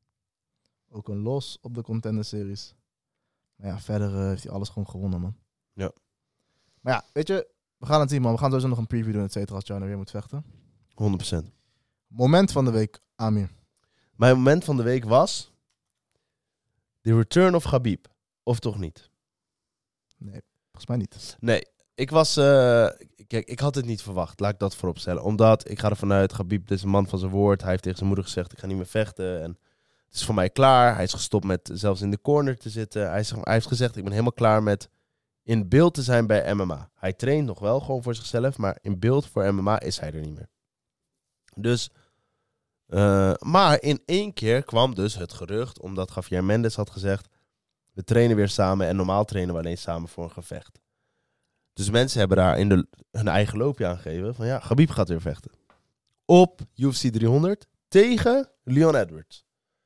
Ook een los op de Contender Series. Maar ja, verder uh, heeft hij alles gewoon gewonnen, man.
Ja.
Maar ja, weet je, we gaan het zien, man. We gaan sowieso nog een preview doen, et cetera, als Jarno weer moet vechten.
honderd procent.
Moment van de week, Amir.
Mijn moment van de week was The Return of Khabib. Of toch niet?
Nee, volgens mij niet.
Nee, ik was... uh, kijk, ik had het niet verwacht. Laat ik dat voorop stellen. Omdat, ik ga ervan uit, Khabib is een man van zijn woord. Hij heeft tegen zijn moeder gezegd, ik ga niet meer vechten. En het is voor mij klaar. Hij is gestopt met zelfs in de corner te zitten. Hij, is, hij heeft gezegd, ik ben helemaal klaar met in beeld te zijn bij M M A. Hij traint nog wel gewoon voor zichzelf. Maar in beeld voor M M A is hij er niet meer. Dus... Uh, maar in één keer kwam dus het gerucht, omdat Javier Mendes had gezegd, we trainen weer samen en normaal trainen we alleen samen voor een gevecht. Dus mensen hebben daar in de, hun eigen loopje aangegeven van ja, Khabib gaat weer vechten. Op U F C driehonderd tegen Leon Edwards.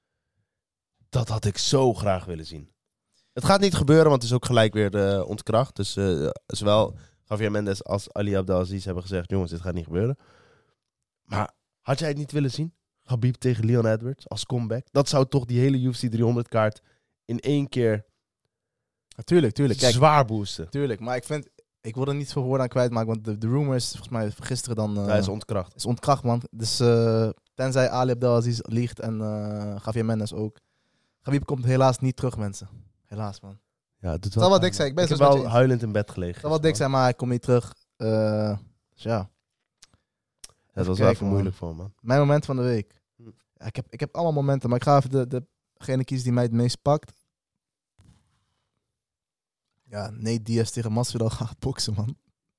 Dat had ik zo graag willen zien. Het gaat niet gebeuren, want het is ook gelijk weer uh, ontkracht. Dus uh, zowel Javier Mendes als Ali Abdelaziz hebben gezegd, jongens, dit gaat niet gebeuren. Maar had jij het niet willen zien? Khabib tegen Leon Edwards als comeback. Dat zou toch die hele U F C driehonderd kaart in één keer
Natuurlijk, tuurlijk. Kijk,
zwaar boosten.
tuurlijk. Maar ik vind, ik wil er niet veel woorden aan kwijtmaken, want de, de rumor is volgens mij gisteren dan... Uh,
Hij is ontkracht.
is ontkracht, man. Dus uh, tenzij Ali Abdelaziz liegt en uh, Javier Mendes ook. Khabib komt helaas niet terug, mensen. Helaas, man.
Ja, het doet
zal wel
pijn,
dik
man.
zijn. Ik ben
Ik heb
zo met je
wel
eens.
huilend in bed gelegen.
Het zal wel dik zijn, maar hij komt niet terug. Uh, dus ja.
Het was
kijken,
wel even
man.
moeilijk voor hem, man.
Mijn moment van de week.
Hm.
Ja, ik, heb, ik heb allemaal momenten, maar ik ga even de, degene kiezen die mij het meest pakt. Ja, Nate Diaz tegen Masvidal gaat boksen, man.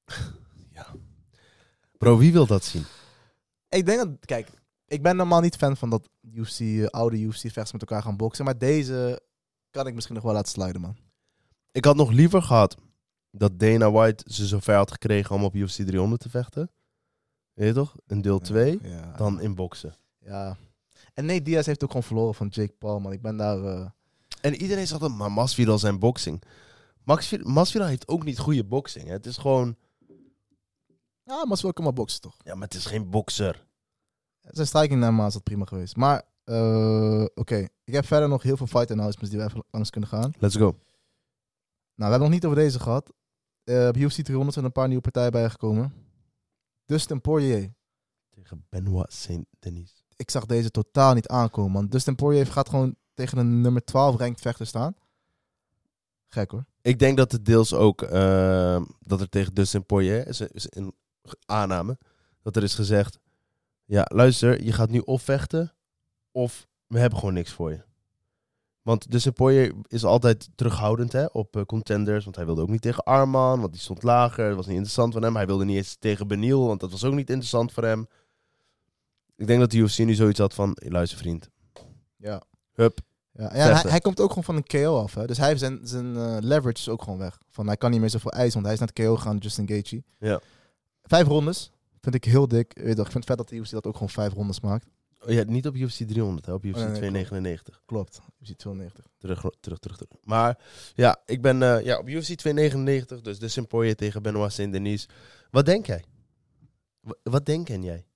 Bro, wie wil dat zien?
Ik denk dat, kijk, ik ben normaal niet fan van dat U F C, uh, oude U F C-vechters met elkaar gaan boksen, maar deze kan ik misschien nog wel laten sliden, man.
Ik had nog liever gehad dat Dana White ze zover had gekregen om op U F C driehonderd te vechten. Weet je toch? Een deel twee.
Ja,
Dan in boksen.
ja. En nee, Diaz heeft ook gewoon verloren van Jake Paul, man. Ik ben daar... Uh...
En iedereen zegt dan, maar Masvidal zijn boxing. Max, Masvidal heeft ook niet goede boxing. Hè? Het is gewoon...
Ja, Masvidal kan maar boksen, toch?
Ja, maar het is geen bokser.
Zijn striking naar maat is dat prima geweest. Maar, uh, oké. Okay. Ik heb verder nog heel veel fight announcements die we even langs kunnen gaan.
Let's go.
Nou, we hebben nog niet over deze gehad. Uh, op U F C driehonderd zijn een paar nieuwe partijen bijgekomen. Dustin Poirier.
Tegen Benoit Saint-Denis.
Ik zag deze totaal niet aankomen, man. Dustin Poirier gaat gewoon tegen een nummer twaalf ranked vechter staan. Gek, hoor.
Ik denk dat het deels ook... Uh, dat er tegen Dustin Poirier is, is een aanname. Dat er is gezegd... Ja, luister, je gaat nu of vechten... of we hebben gewoon niks voor je. Want Dustin Poirier is altijd terughoudend hè, op uh, contenders. Want hij wilde ook niet tegen Arman, want die stond lager. Dat was niet interessant voor hem. Hij wilde niet eens tegen Beneil, want dat was ook niet interessant voor hem. Ik denk dat de U F C nu zoiets had van... Hey, luister vriend.
Ja.
Hup.
Ja, ja hij, hij komt ook gewoon van een K O af. Hè? Dus hij heeft zijn, zijn uh, leverage is ook gewoon weg. Van, hij kan niet meer zoveel eisen, want hij is naar de K O gegaan, Justin Gaethje.
Ja.
Vijf rondes. Vind ik heel dik. Ik vind het vet dat de U F C dat ook gewoon vijf rondes maakt.
Oh, ja, niet op U F C driehonderd, hè, op U F C
oh, nee, nee,
tweehonderdnegenennegentig.
Klopt. U F C tweehonderdnegentig.
Terug, terug, terug, terug. Maar ja, ik ben uh, ja, op U F C tweehonderdnegenennegentig, dus Dustin Poirier tegen Benoit Saint-Denis. Wat denk jij? W- wat denk jij?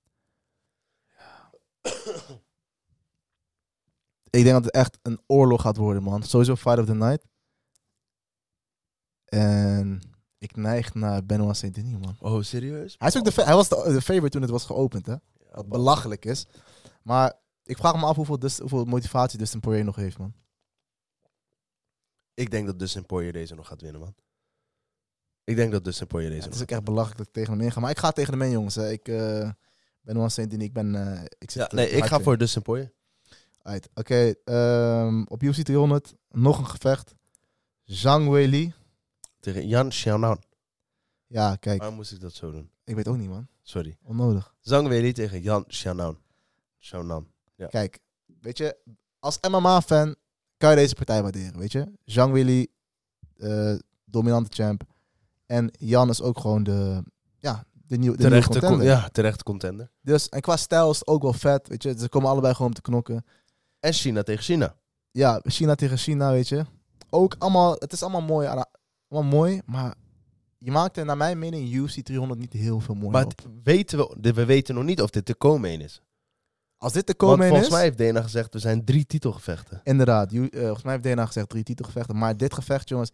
Ik denk dat het echt een oorlog gaat worden, man. Sowieso Fight of the Night. En ik neig naar Benoit Saint-Denis, man.
Oh, serieus?
Hij, is ook de fa- hij was de, de favorite toen het was geopend, hè. Wat belachelijk is. Maar ik vraag me af hoeveel, dus, hoeveel motivatie Dustin Poirier nog heeft, man.
Ik denk dat Dustin Poirier deze nog gaat winnen, man. Ik denk dat Dustin Poirier deze
Ja, het
nog
is ook echt belachelijk dat ik tegen hem in ga. Maar ik ga tegen hem in, jongens. Hè. Ik uh, ben Benoit Saint-Denis. Ik ben... Uh, ik zit,
ja, nee,
uh,
ik ga voor Dustin Poirier.
Oké, okay, um, op U F C driehonderd nog een gevecht. Zhang Weili.
Tegen Yan Xiaonan.
Ja, kijk.
Waarom moest ik dat zo doen?
Ik weet ook niet, man.
Sorry.
Onnodig.
Zhang Weili tegen Yan Xiaonan. Xiaonan. Ja.
Kijk, weet je, als M M A-fan kan je deze partij waarderen, weet je. Zhang Weili, uh, dominante champ. En Jan is ook gewoon de, ja, de, nieuw, de
terechte
nieuwe contender.
Con- ja, terechte contender.
Dus, en qua stijl is het ook wel vet, weet je. Ze komen allebei gewoon om te knokken.
En China tegen China.
Ja, China tegen China, weet je. Ook allemaal, het is allemaal mooi, allemaal mooi, maar je maakt er naar mijn mening U F C driehonderd niet heel veel mooi
Maar
op.
het, weten we, we weten nog niet of dit de co-main is.
Als dit de
Want
co-main
volgens
is...
mij heeft Dana gezegd, er zijn drie titelgevechten.
Inderdaad, you, uh, volgens mij heeft Dana gezegd drie titelgevechten. Maar dit gevecht, jongens,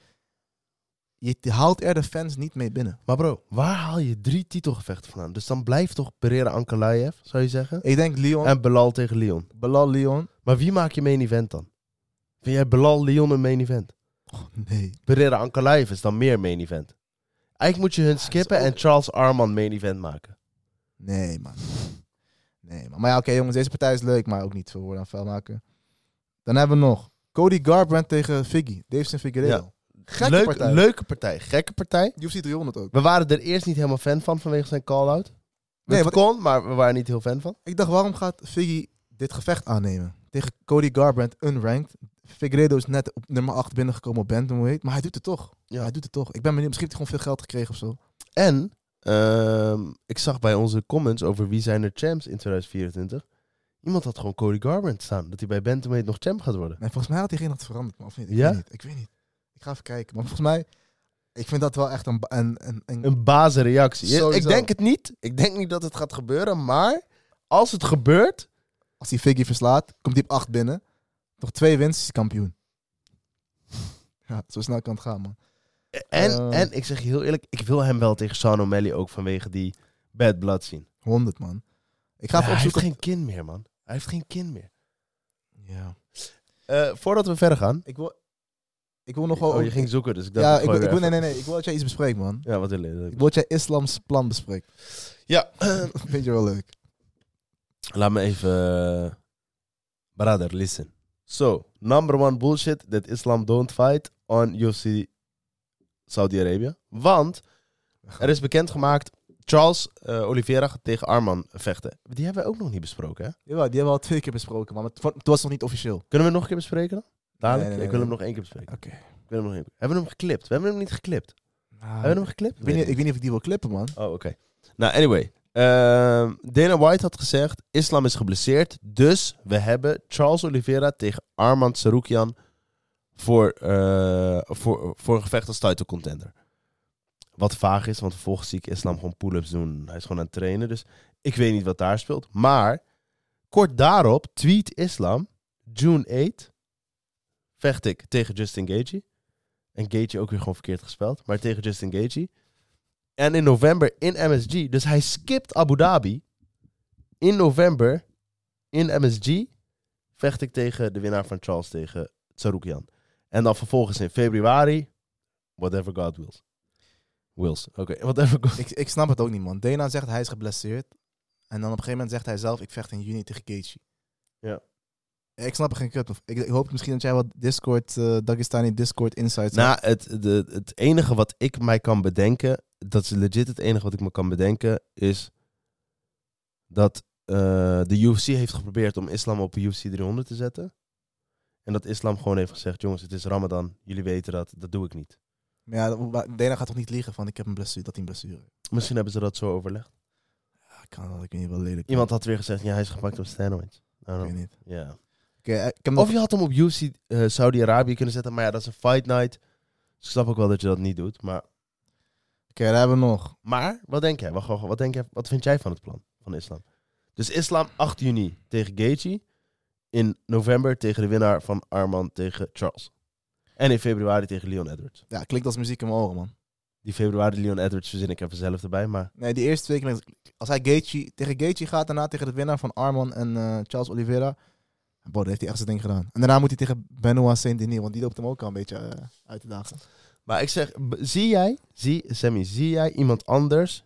je haalt er de fans niet mee binnen.
Maar bro, waar haal je drie titelgevechten vandaan? Dus dan blijft toch Pereira Ankalaev, zou je zeggen?
Ik denk Leon,
En Belal tegen Leon.
Belal Leon.
Maar wie maak je main event dan? Vind jij Belal Leon een main event?
Oh, nee.
Pereira Ankalaev is dan meer main event. Eigenlijk moet je hun skippen
ook...
en Charles Arman main event maken.
Nee, man. Nee, man. Maar ja, oké, okay, jongens, deze partij is leuk, maar ook niet veel woorden aan vuil maken. Dan hebben we nog Cody Garbrandt tegen Figgy. Davison Figueiredo.
Ja.
Gekke
Leuk,
partij.
Leuke partij, gekke partij.
U F C driehonderd ook.
We waren er eerst niet helemaal fan van vanwege zijn call-out.
Nee,
Het
wat
kon, maar we waren niet heel fan van.
Ik dacht, waarom gaat Figgy dit gevecht aannemen? Tegen Cody Garbrandt, unranked. Figueiredo is net op nummer acht binnengekomen op bantamweight. Maar hij doet het toch.
Ja.
Hij doet het toch. Ik ben benieuwd. Misschien heeft hij gewoon veel geld gekregen of zo.
En uh, ik zag bij onze comments over wie zijn er champs in tweeduizend vierentwintig. Iemand had gewoon Cody Garbrandt staan. Dat hij bij bantamweight nog champ gaat worden.
Nee, volgens mij had hij geen nacht veranderd. Maar of niet? Ik
Ja?
weet niet. Ik weet niet. Ik ga even kijken. Maar volgens mij... Ik vind dat wel echt een... Een, een, een...
Een bazenreactie. Ja,
Sowieso.
ik denk het niet. Ik denk niet dat het gaat gebeuren. Maar als het gebeurt...
Als hij Figgy verslaat, komt hij op acht binnen. Nog twee winst, is hij kampioen. Ja, zo snel kan het gaan, man.
En,
Uh,
en ik zeg je heel eerlijk, ik wil hem wel tegen Sean O'Malley ook vanwege die bad blood zien.
honderd, man. Ik ga
Ja,
even
hij heeft
opzoeken...
geen kin meer, man. Hij heeft geen kin meer.
Ja.
Uh, voordat we verder gaan...
Ik wil... Ik wil nog wel...
Oh, je ging zoeken, dus ik dacht...
Ja,
ik
ik
gooi
wil, ik
weer
wil, nee,
even.
nee, nee. Ik wil dat jij iets bespreekt, man.
Ja, wat wil je?
Ik wil dat jij islams plan bespreekt.
Ja.
Dat vind je wel leuk.
Laat me even... Uh, brother, listen. So, number one bullshit that Islam don't fight on U F C Saudi Arabia. Want er is bekendgemaakt... Charles uh, Oliveira gaat tegen Arman vechten. Die hebben we ook nog niet besproken, hè?
Jawel, die hebben we al twee keer besproken, maar het, het was nog niet officieel.
Kunnen we nog een keer bespreken dan? Dadelijk?
Nee, nee, nee,
ik wil
nee.
hem nog één keer bespreken.
Oké.
Ik wil hem nog één keer. Hebben we hem geklipt? We hebben hem niet geklipt.
Nou,
Hebben we hem geklipt?
ik, weet niet, ik weet niet of ik die wil klippen, man.
Oh, oké. Okay. Nou, anyway. Uh, Dana White had gezegd, Islam is geblesseerd, dus we hebben Charles Oliveira tegen Arman Tsarukyan voor, uh, voor, voor een gevecht als title contender. Wat vaag is, want vervolgens zie ik Islam gewoon pull-ups doen. Hij is gewoon aan het trainen, dus ik weet niet wat daar speelt. Maar kort daarop tweet Islam, June eighth, vecht ik tegen Justin Gaethje. En Gaethje ook weer gewoon verkeerd gespeld, maar tegen Justin Gaethje. En in november in M S G. Dus hij skipt Abu Dhabi. In november in M S G vecht ik tegen de winnaar van Charles tegen Tsarukyan. En dan vervolgens in februari, whatever God wills. Wills, oké. Okay. Whatever God...
Ik, ik snap het ook niet, man. Dana zegt hij is geblesseerd. En dan op een gegeven moment zegt hij zelf, ik vecht in juni tegen Gaethje.
Ja.
Ik snap er geen kut of. Ik, ik hoop misschien dat jij wat Discord, uh, Dagestani Discord insights
nou,
hebt.
het, de, het enige wat ik mij kan bedenken, dat is legit het enige wat ik me kan bedenken, is dat uh, de U F C heeft geprobeerd om Islam op U F C driehonderd te zetten. En dat Islam gewoon heeft gezegd, jongens, het is Ramadan, jullie weten dat, dat doe ik niet.
Maar ja, Dana gaat toch niet liegen van, ik heb een blessure, dat hij een blessure heeft.
Misschien hebben ze dat zo overlegd.
Ja, ik kan dat, ik weet niet, wel lelijk.
Iemand had weer gezegd, ja, hij is gepakt op steroids.
Ik weet niet.
Ja.
Okay, ik heb nog...
Of je had hem op U F C uh, Saudi-Arabië kunnen zetten, maar ja, dat is een fight night. Dus ik snap ook wel dat je dat niet doet, maar...
Oké, okay, daar hebben we nog.
Maar, wat denk jij? Wacht, wacht, wat, denk jij? Wat vind jij van het plan van Islam? Dus Islam acht juni tegen Gaethje. In november tegen de winnaar van Arman tegen Charles. En in februari tegen Leon Edwards.
Ja, klinkt als muziek in mijn oren, man.
Die februari Leon Edwards verzin ik even zelf erbij, maar...
Nee, die eerste twee keer... Als hij Gaethje, tegen Gaethje gaat, daarna tegen de winnaar van Arman en uh, Charles Oliveira... Boah, dat heeft hij echt zijn ding gedaan. En daarna moet hij tegen Benoit Saint-Denis, want die loopt hem ook al een beetje uh, uit de dagen.
Maar ik zeg, b- zie jij, zie, Sammy, zie jij iemand anders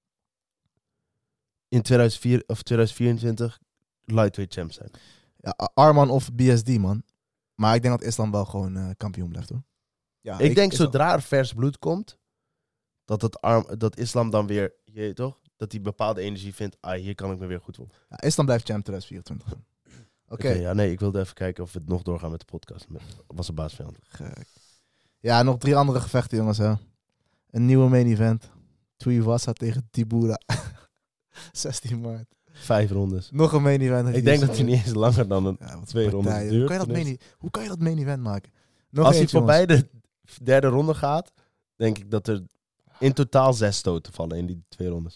in tweeduizend vier of tweeduizend vierentwintig lightweight champ zijn?
Ja, Arman of B S D, man. Maar ik denk dat Islam wel gewoon uh, kampioen blijft, hoor. Ja,
ik, ik denk,
Islam...
zodra er vers bloed komt, dat, het arm, dat Islam dan weer, je toch, dat hij bepaalde energie vindt, ah, hier kan ik me weer goed op.
Ja, Islam blijft champ tweeduizend vierentwintig. Oké.
Okay. Okay, ja, nee, ik wilde even kijken of we het nog doorgaan met de podcast. Was een baasvijand.
Gek. Ja, nog drie andere gevechten, jongens. Hè. Een nieuwe main event. Tuivasa tegen Tibura. zestien maart.
Vijf rondes.
Nog een main event.
Ik denk dat hij niet eens langer dan een
ja,
twee rondes duurt.
Hoe kan, je dat main, hoe kan je dat main event maken? Nog
Als
eentje,
hij voorbij jongens. de derde ronde gaat, denk ik dat er in totaal zes stoten vallen in die twee rondes.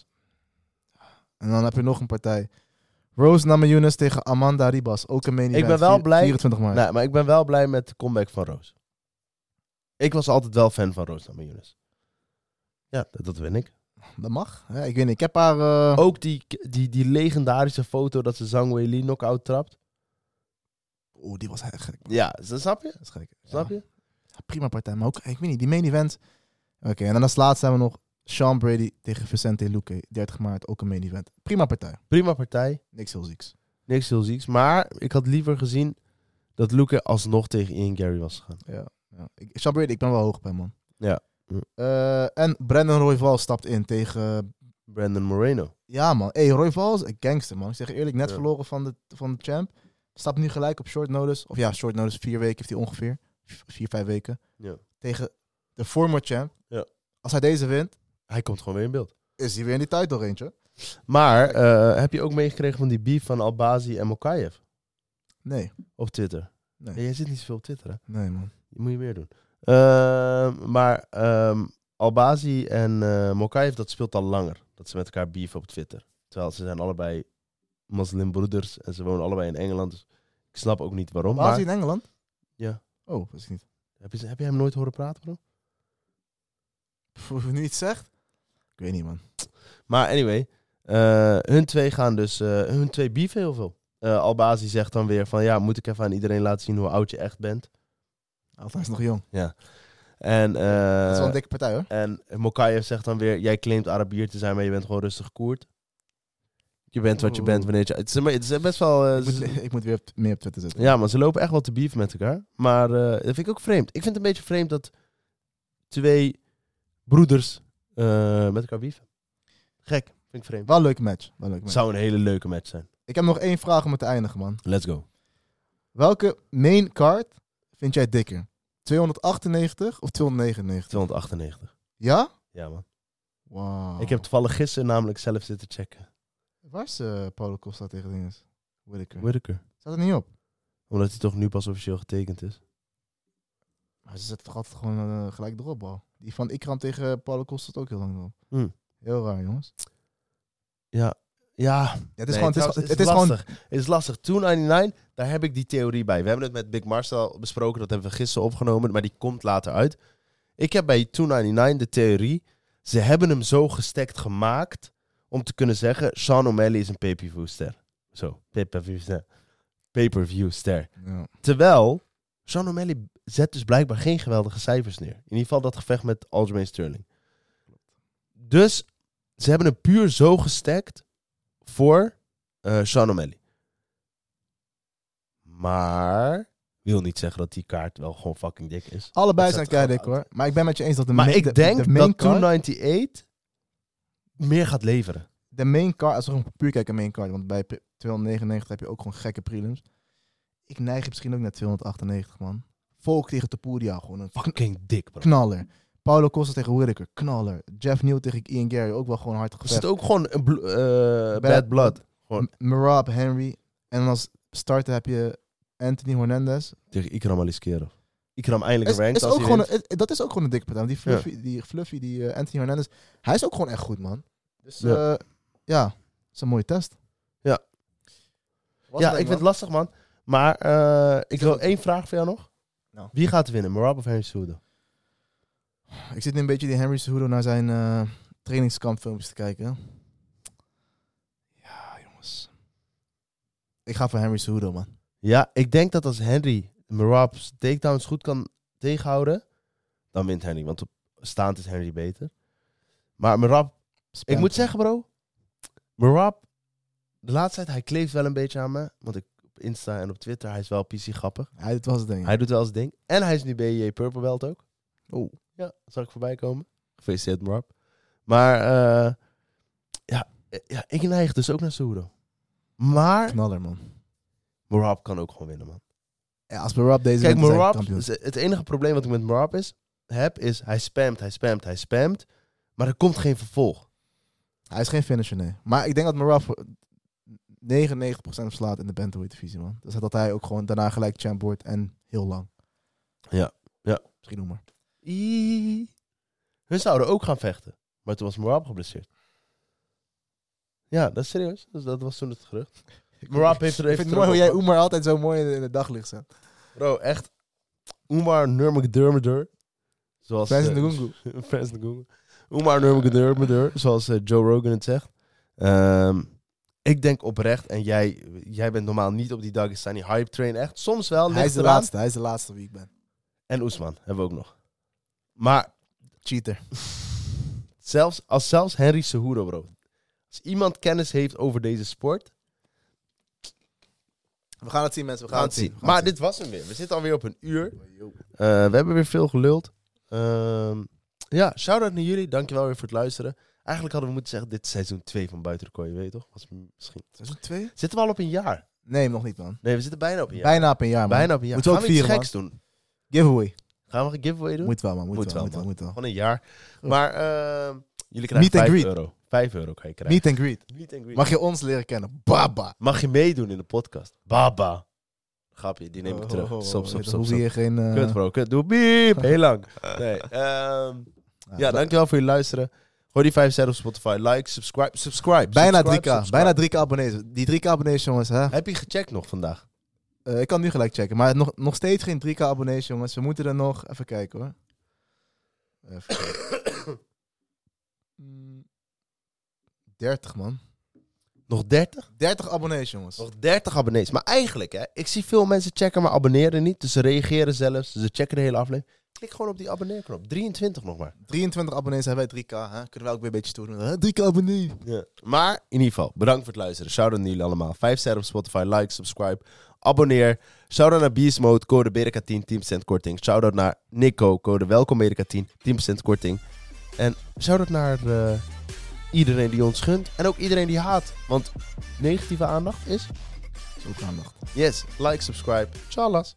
En dan heb je nog een partij. Rose Namajunas tegen Amanda Ribas. Ook een main event.
Ik ben wel blij,
vierentwintig maart.
Nee, maar ik ben wel blij met de comeback van Rose. Ik was altijd wel fan van Rose Namajunas. Ja, dat, dat win ik.
Dat mag. Ja, ik weet niet. Ik heb haar... Uh...
Ook die, die, die legendarische foto dat ze Zhang Weili knock-out trapt.
Oeh, die was echt gek. Man.
Ja, snap je?
Dat is gek.
Snap je?
Ja. Ja, prima partij. Maar ook, ik weet niet, die main event... Oké, okay, en dan als laatste hebben we nog Sean Brady tegen Vicente Luque. dertig maart, ook een main event. Prima partij.
Prima partij.
Niks heel zieks.
Niks heel zieks. Maar ik had liever gezien dat Luque alsnog tegen Ian Gary was gegaan.
Ja, ja. Ik, Sean Brady, ik ben wel hoog op hem, man.
Ja.
Uh, en Brandon Royval stapt in tegen...
Brandon Moreno.
Ja, man. Hey, Royval is een gangster, man. Ik zeg je eerlijk, net
ja.
verloren van de, van de champ. Stapt nu gelijk op short notice. Of ja, short notice, vier weken heeft hij ongeveer. Vier, vijf weken.
Ja.
Tegen de former champ.
Ja.
Als hij deze wint...
Hij komt gewoon weer in beeld.
Is hij weer in die tijd nog eentje.
Maar, uh, heb je ook meegekregen van die beef van Albazi en Mokaev?
Nee.
Op Twitter?
Nee.
Ja, jij zit niet zoveel op Twitter, hè?
Nee, man.
Die moet je meer doen. Uh, maar um, Albazi en uh, Mokaev, dat speelt al langer. Dat ze met elkaar beefen op Twitter. Terwijl ze zijn allebei moslimbroeders en ze wonen allebei in Engeland. Dus ik snap ook niet waarom.
Albazi
maar...
in Engeland?
Ja.
Oh, wist ik niet.
Heb je, heb je hem nooit horen praten, bro?
Hoe je nu iets zegt? Ik weet niet, man.
Maar anyway, uh, hun twee gaan dus, uh, hun twee beefen heel veel. Uh, Albazi zegt dan weer van, ja, moet ik even aan iedereen laten zien hoe oud je echt bent.
Altijd is nog jong.
Ja. En, uh,
dat is wel een dikke partij, hoor.
En Mokaev zegt dan weer, jij claimt Arabier te zijn, maar je bent gewoon rustig koerd. Je bent wat je bent wanneer je... Het is, het is best wel... Uh,
ik, moet, ik moet weer op, meer op Twitter zetten.
Ja, maar ze lopen echt wel te beefen met elkaar. Maar uh, dat vind ik ook vreemd. Ik vind het een beetje vreemd dat twee broeders uh, met elkaar beefen. Gek. Vind ik vreemd.
Wel een leuke match. Wel een leuke match.
Zou een hele leuke match zijn.
Ik heb nog één vraag om het te eindigen, man.
Let's go.
Welke main card vind jij dikker? tweehonderdachtennegentig of tweehonderdnegenennegentig?
tweehonderdachtennegentig.
Ja?
Ja, man.
Wow.
Ik heb toevallig gisteren namelijk zelf zitten checken.
Waar is uh, Paulo Costa tegen dinges? Whittaker.
Whittaker.
Staat er niet op?
Omdat hij toch nu pas officieel getekend is.
Maar ze zetten toch altijd gewoon uh, gelijk erop, bal. Die van Ikram tegen Paulo Costa staat ook heel lang erop.
Hmm.
Heel raar, jongens.
Ja. Ja.
Ja, het is
Nee,
gewoon... Het is,
trouwens,
het is
lastig.
gewoon...
Het is lastig. twee negenennegentig, daar heb ik die theorie bij. We hebben het met Big Marcel besproken. Dat hebben we gisteren opgenomen. Maar die komt later uit. Ik heb bij twee negenennegentig de theorie. Ze hebben hem zo gestekt gemaakt. Om te kunnen zeggen. Sean O'Malley is een pay-per-view ster. Zo. Pay-per-view ster. Pay-per-view ster.
Ja.
Terwijl. Sean O'Malley zet dus blijkbaar geen geweldige cijfers neer. In ieder geval dat gevecht met Aljamain Sterling. Dus. Ze hebben hem puur zo gestekt. Voor uh, Sean O'Malley. Maar wil niet zeggen dat die kaart wel gewoon fucking dik is.
Allebei
Dat
zijn
staat
keidik, hoor. Maar ik ben met je eens dat de
Maar
main,
ik
de,
denk
de main
dat
card,
twee negenennegentig meer gaat leveren.
de main card, als we gewoon puur kijken main card, want bij tweehonderdnegenennegentig heb je ook gewoon gekke prelims. Ik neig misschien ook naar tweehonderdachtennegentig, man. Volk tegen Topuria, gewoon een
Fucking dik, bro.
knaller. Paulo Costa tegen Whittaker, knaller. Jeff Neal tegen Ian Gary, ook wel gewoon hard
Er
gevecht.
zit ook gewoon een bl- uh, bad,
Bad
blood. Gewoon
M- Merab, Henry. En dan als starter heb je Anthony Hernandez.
tegen Ikram Aliskerov. Ikram eindelijk
Is,
ranked
is
als
ook
hij
gewoon
wint.
een, het- dat is ook gewoon een dikke partij. Die Fluffy, die, fluffy, die uh, Anthony Hernandez, hij is ook gewoon echt goed, man. Dus
Ja.
ja, ja dat is een mooie test.
Ja.
Was
Ja,
het,
ik vind
man?
het lastig, man. Maar uh, ik wil
ook-
één vraag voor jou nog.
Nou.
Wie gaat winnen, Merab of Henry Cejudo?
Ik zit nu een beetje die Henry Cejudo naar zijn uh, trainingskampfilmpjes te kijken. Ja, jongens. Ik ga voor Henry Cejudo, man.
Ja, ik denk dat als Henry Merab's takedowns goed kan tegenhouden, dan wint Henry. Want op staand is Henry beter. Maar Merab, ik moet zeggen, bro, Merab, de laatste tijd, hij kleeft wel een beetje aan me. Want ik op Insta en op Twitter, hij is wel P C grappig.
Hij doet wel zijn ding.
Hij doet wel zijn ding. En hij is nu B J J Purple Belt ook.
Oh.
Ja, zal ik voorbij komen. Gefeliciteerd, Merab. Maar, uh, ja, ja, ik neig dus ook naar Cejudo. Maar,
Knaller, man.
Merab kan ook gewoon winnen, man.
Ja, als Merab deze
Kijk,
wint, is hij
Merab,
kampioen.
het enige probleem wat ik met Merab is, heb, is hij spamt, hij spamt, hij spamt. Maar er komt geen vervolg.
Hij is geen finisher, nee. Maar ik denk dat Merab voor negenennegentig procent verslaat in de bantamweight divisie, man. Dus dat hij ook gewoon daarna gelijk champ wordt en heel lang.
Ja, ja.
Misschien noem maar.
Ie. Hun zouden ook gaan vechten. Maar toen was Merab geblesseerd. Ja, dat is serieus. Dus dat was toen het gerucht. Merab heeft er
Ik
even
vind het mooi hoe
terug
jij Oemar altijd zo mooi in, in het daglicht zet.
Bro, echt. Oemar Nurmagomedov. Zoals
Fans
eh,
in de Gungu.
Fans in de Gungu. Oemar Nurmagomedov, zoals uh, Joe Rogan het zegt. Um, ik denk oprecht, en jij, jij bent normaal niet op die Dagestani hype train, echt. Soms wel,
Hij
ligt
is de
eraan.
laatste. Hij is de laatste wie ik ben.
En Oesman hebben we ook nog. Maar
Cheater.
zelfs, als zelfs Henry Cejudo, bro. Als iemand kennis heeft over deze sport,
We gaan het zien, mensen. We
we gaan het zien. Maar dit was hem weer. We zitten alweer op een uur. Uh, we hebben weer veel geluld. Um, ja, shout-out naar jullie. Dankjewel weer voor het luisteren. Eigenlijk hadden we moeten zeggen, dit is seizoen twee van Buiten de Kooi, weet je toch? Was misschien...
Seizoen twee?
Zitten we al op een jaar?
Nee, nog niet, man.
Nee, we zitten bijna op een jaar.
Bijna op een jaar, man.
Bijna op een jaar.
Moeten we
Gaan
ook
we iets
vieren,
geks doen?
Giveaway.
Gaan we een giveaway doen?
Moet wel, man. Moet,
Moet
wel,
wel,
moet wel,
man.
moet wel.
Gewoon een jaar.
Oh.
Maar uh, jullie krijgen
Meet and
vijf
greet.
euro. Vijf euro kan je krijgen.
Meet and greet.
Meet and greet.
Mag je ons leren kennen? Baba.
Mag je meedoen in de podcast? Baba. Grapje, die neem ik
Oh,
terug.
oh, oh,
Stop,
oh.
stop,
Dan
stop.
hoef je
stop.
hier geen... uh,
Kut bro, kut. Doe biep. Heel lang. Nee. Um, ja, dankjewel voor je luisteren. Gooi die vijf sterren op Spotify. Like, subscribe. Subscribe.
Bijna
subscribe,
drie k.
subscribe.
Bijna drie k abonnees. Die drie k abonnees, jongens. Hè?
Heb je gecheckt nog vandaag?
Uh, ik kan nu gelijk checken. Maar nog, nog steeds geen drie k abonnees, jongens. We moeten er nog... Even kijken, hoor. Even kijken. Mm, dertig, man.
Nog dertig?
dertig abonnees, jongens.
Nog dertig abonnees. Maar eigenlijk, hè, ik zie veel mensen checken, maar abonneren niet. Dus ze reageren zelfs. Ze checken de hele aflevering. Klik gewoon op die abonneerknop. drieëntwintig nog maar.
drieëntwintig abonnees hebben wij drie k. Hè? Kunnen we ook weer een beetje stoer doen. Hè? drie k abonnee.
Ja. Maar in ieder geval, bedankt voor het luisteren. Shout-out naar jullie allemaal. vijf sterren op Spotify. Like, subscribe, abonneer. Shout-out naar Beast Mode. Code Berika tien, tien procent korting. Shout-out naar Nico. Code Welkom Berika tien, tien procent korting. En shout-out naar uh, iedereen die ons gunt. En ook iedereen die haat. Want negatieve aandacht is...
Zo aandacht.
Yes, like, subscribe. Tjallas.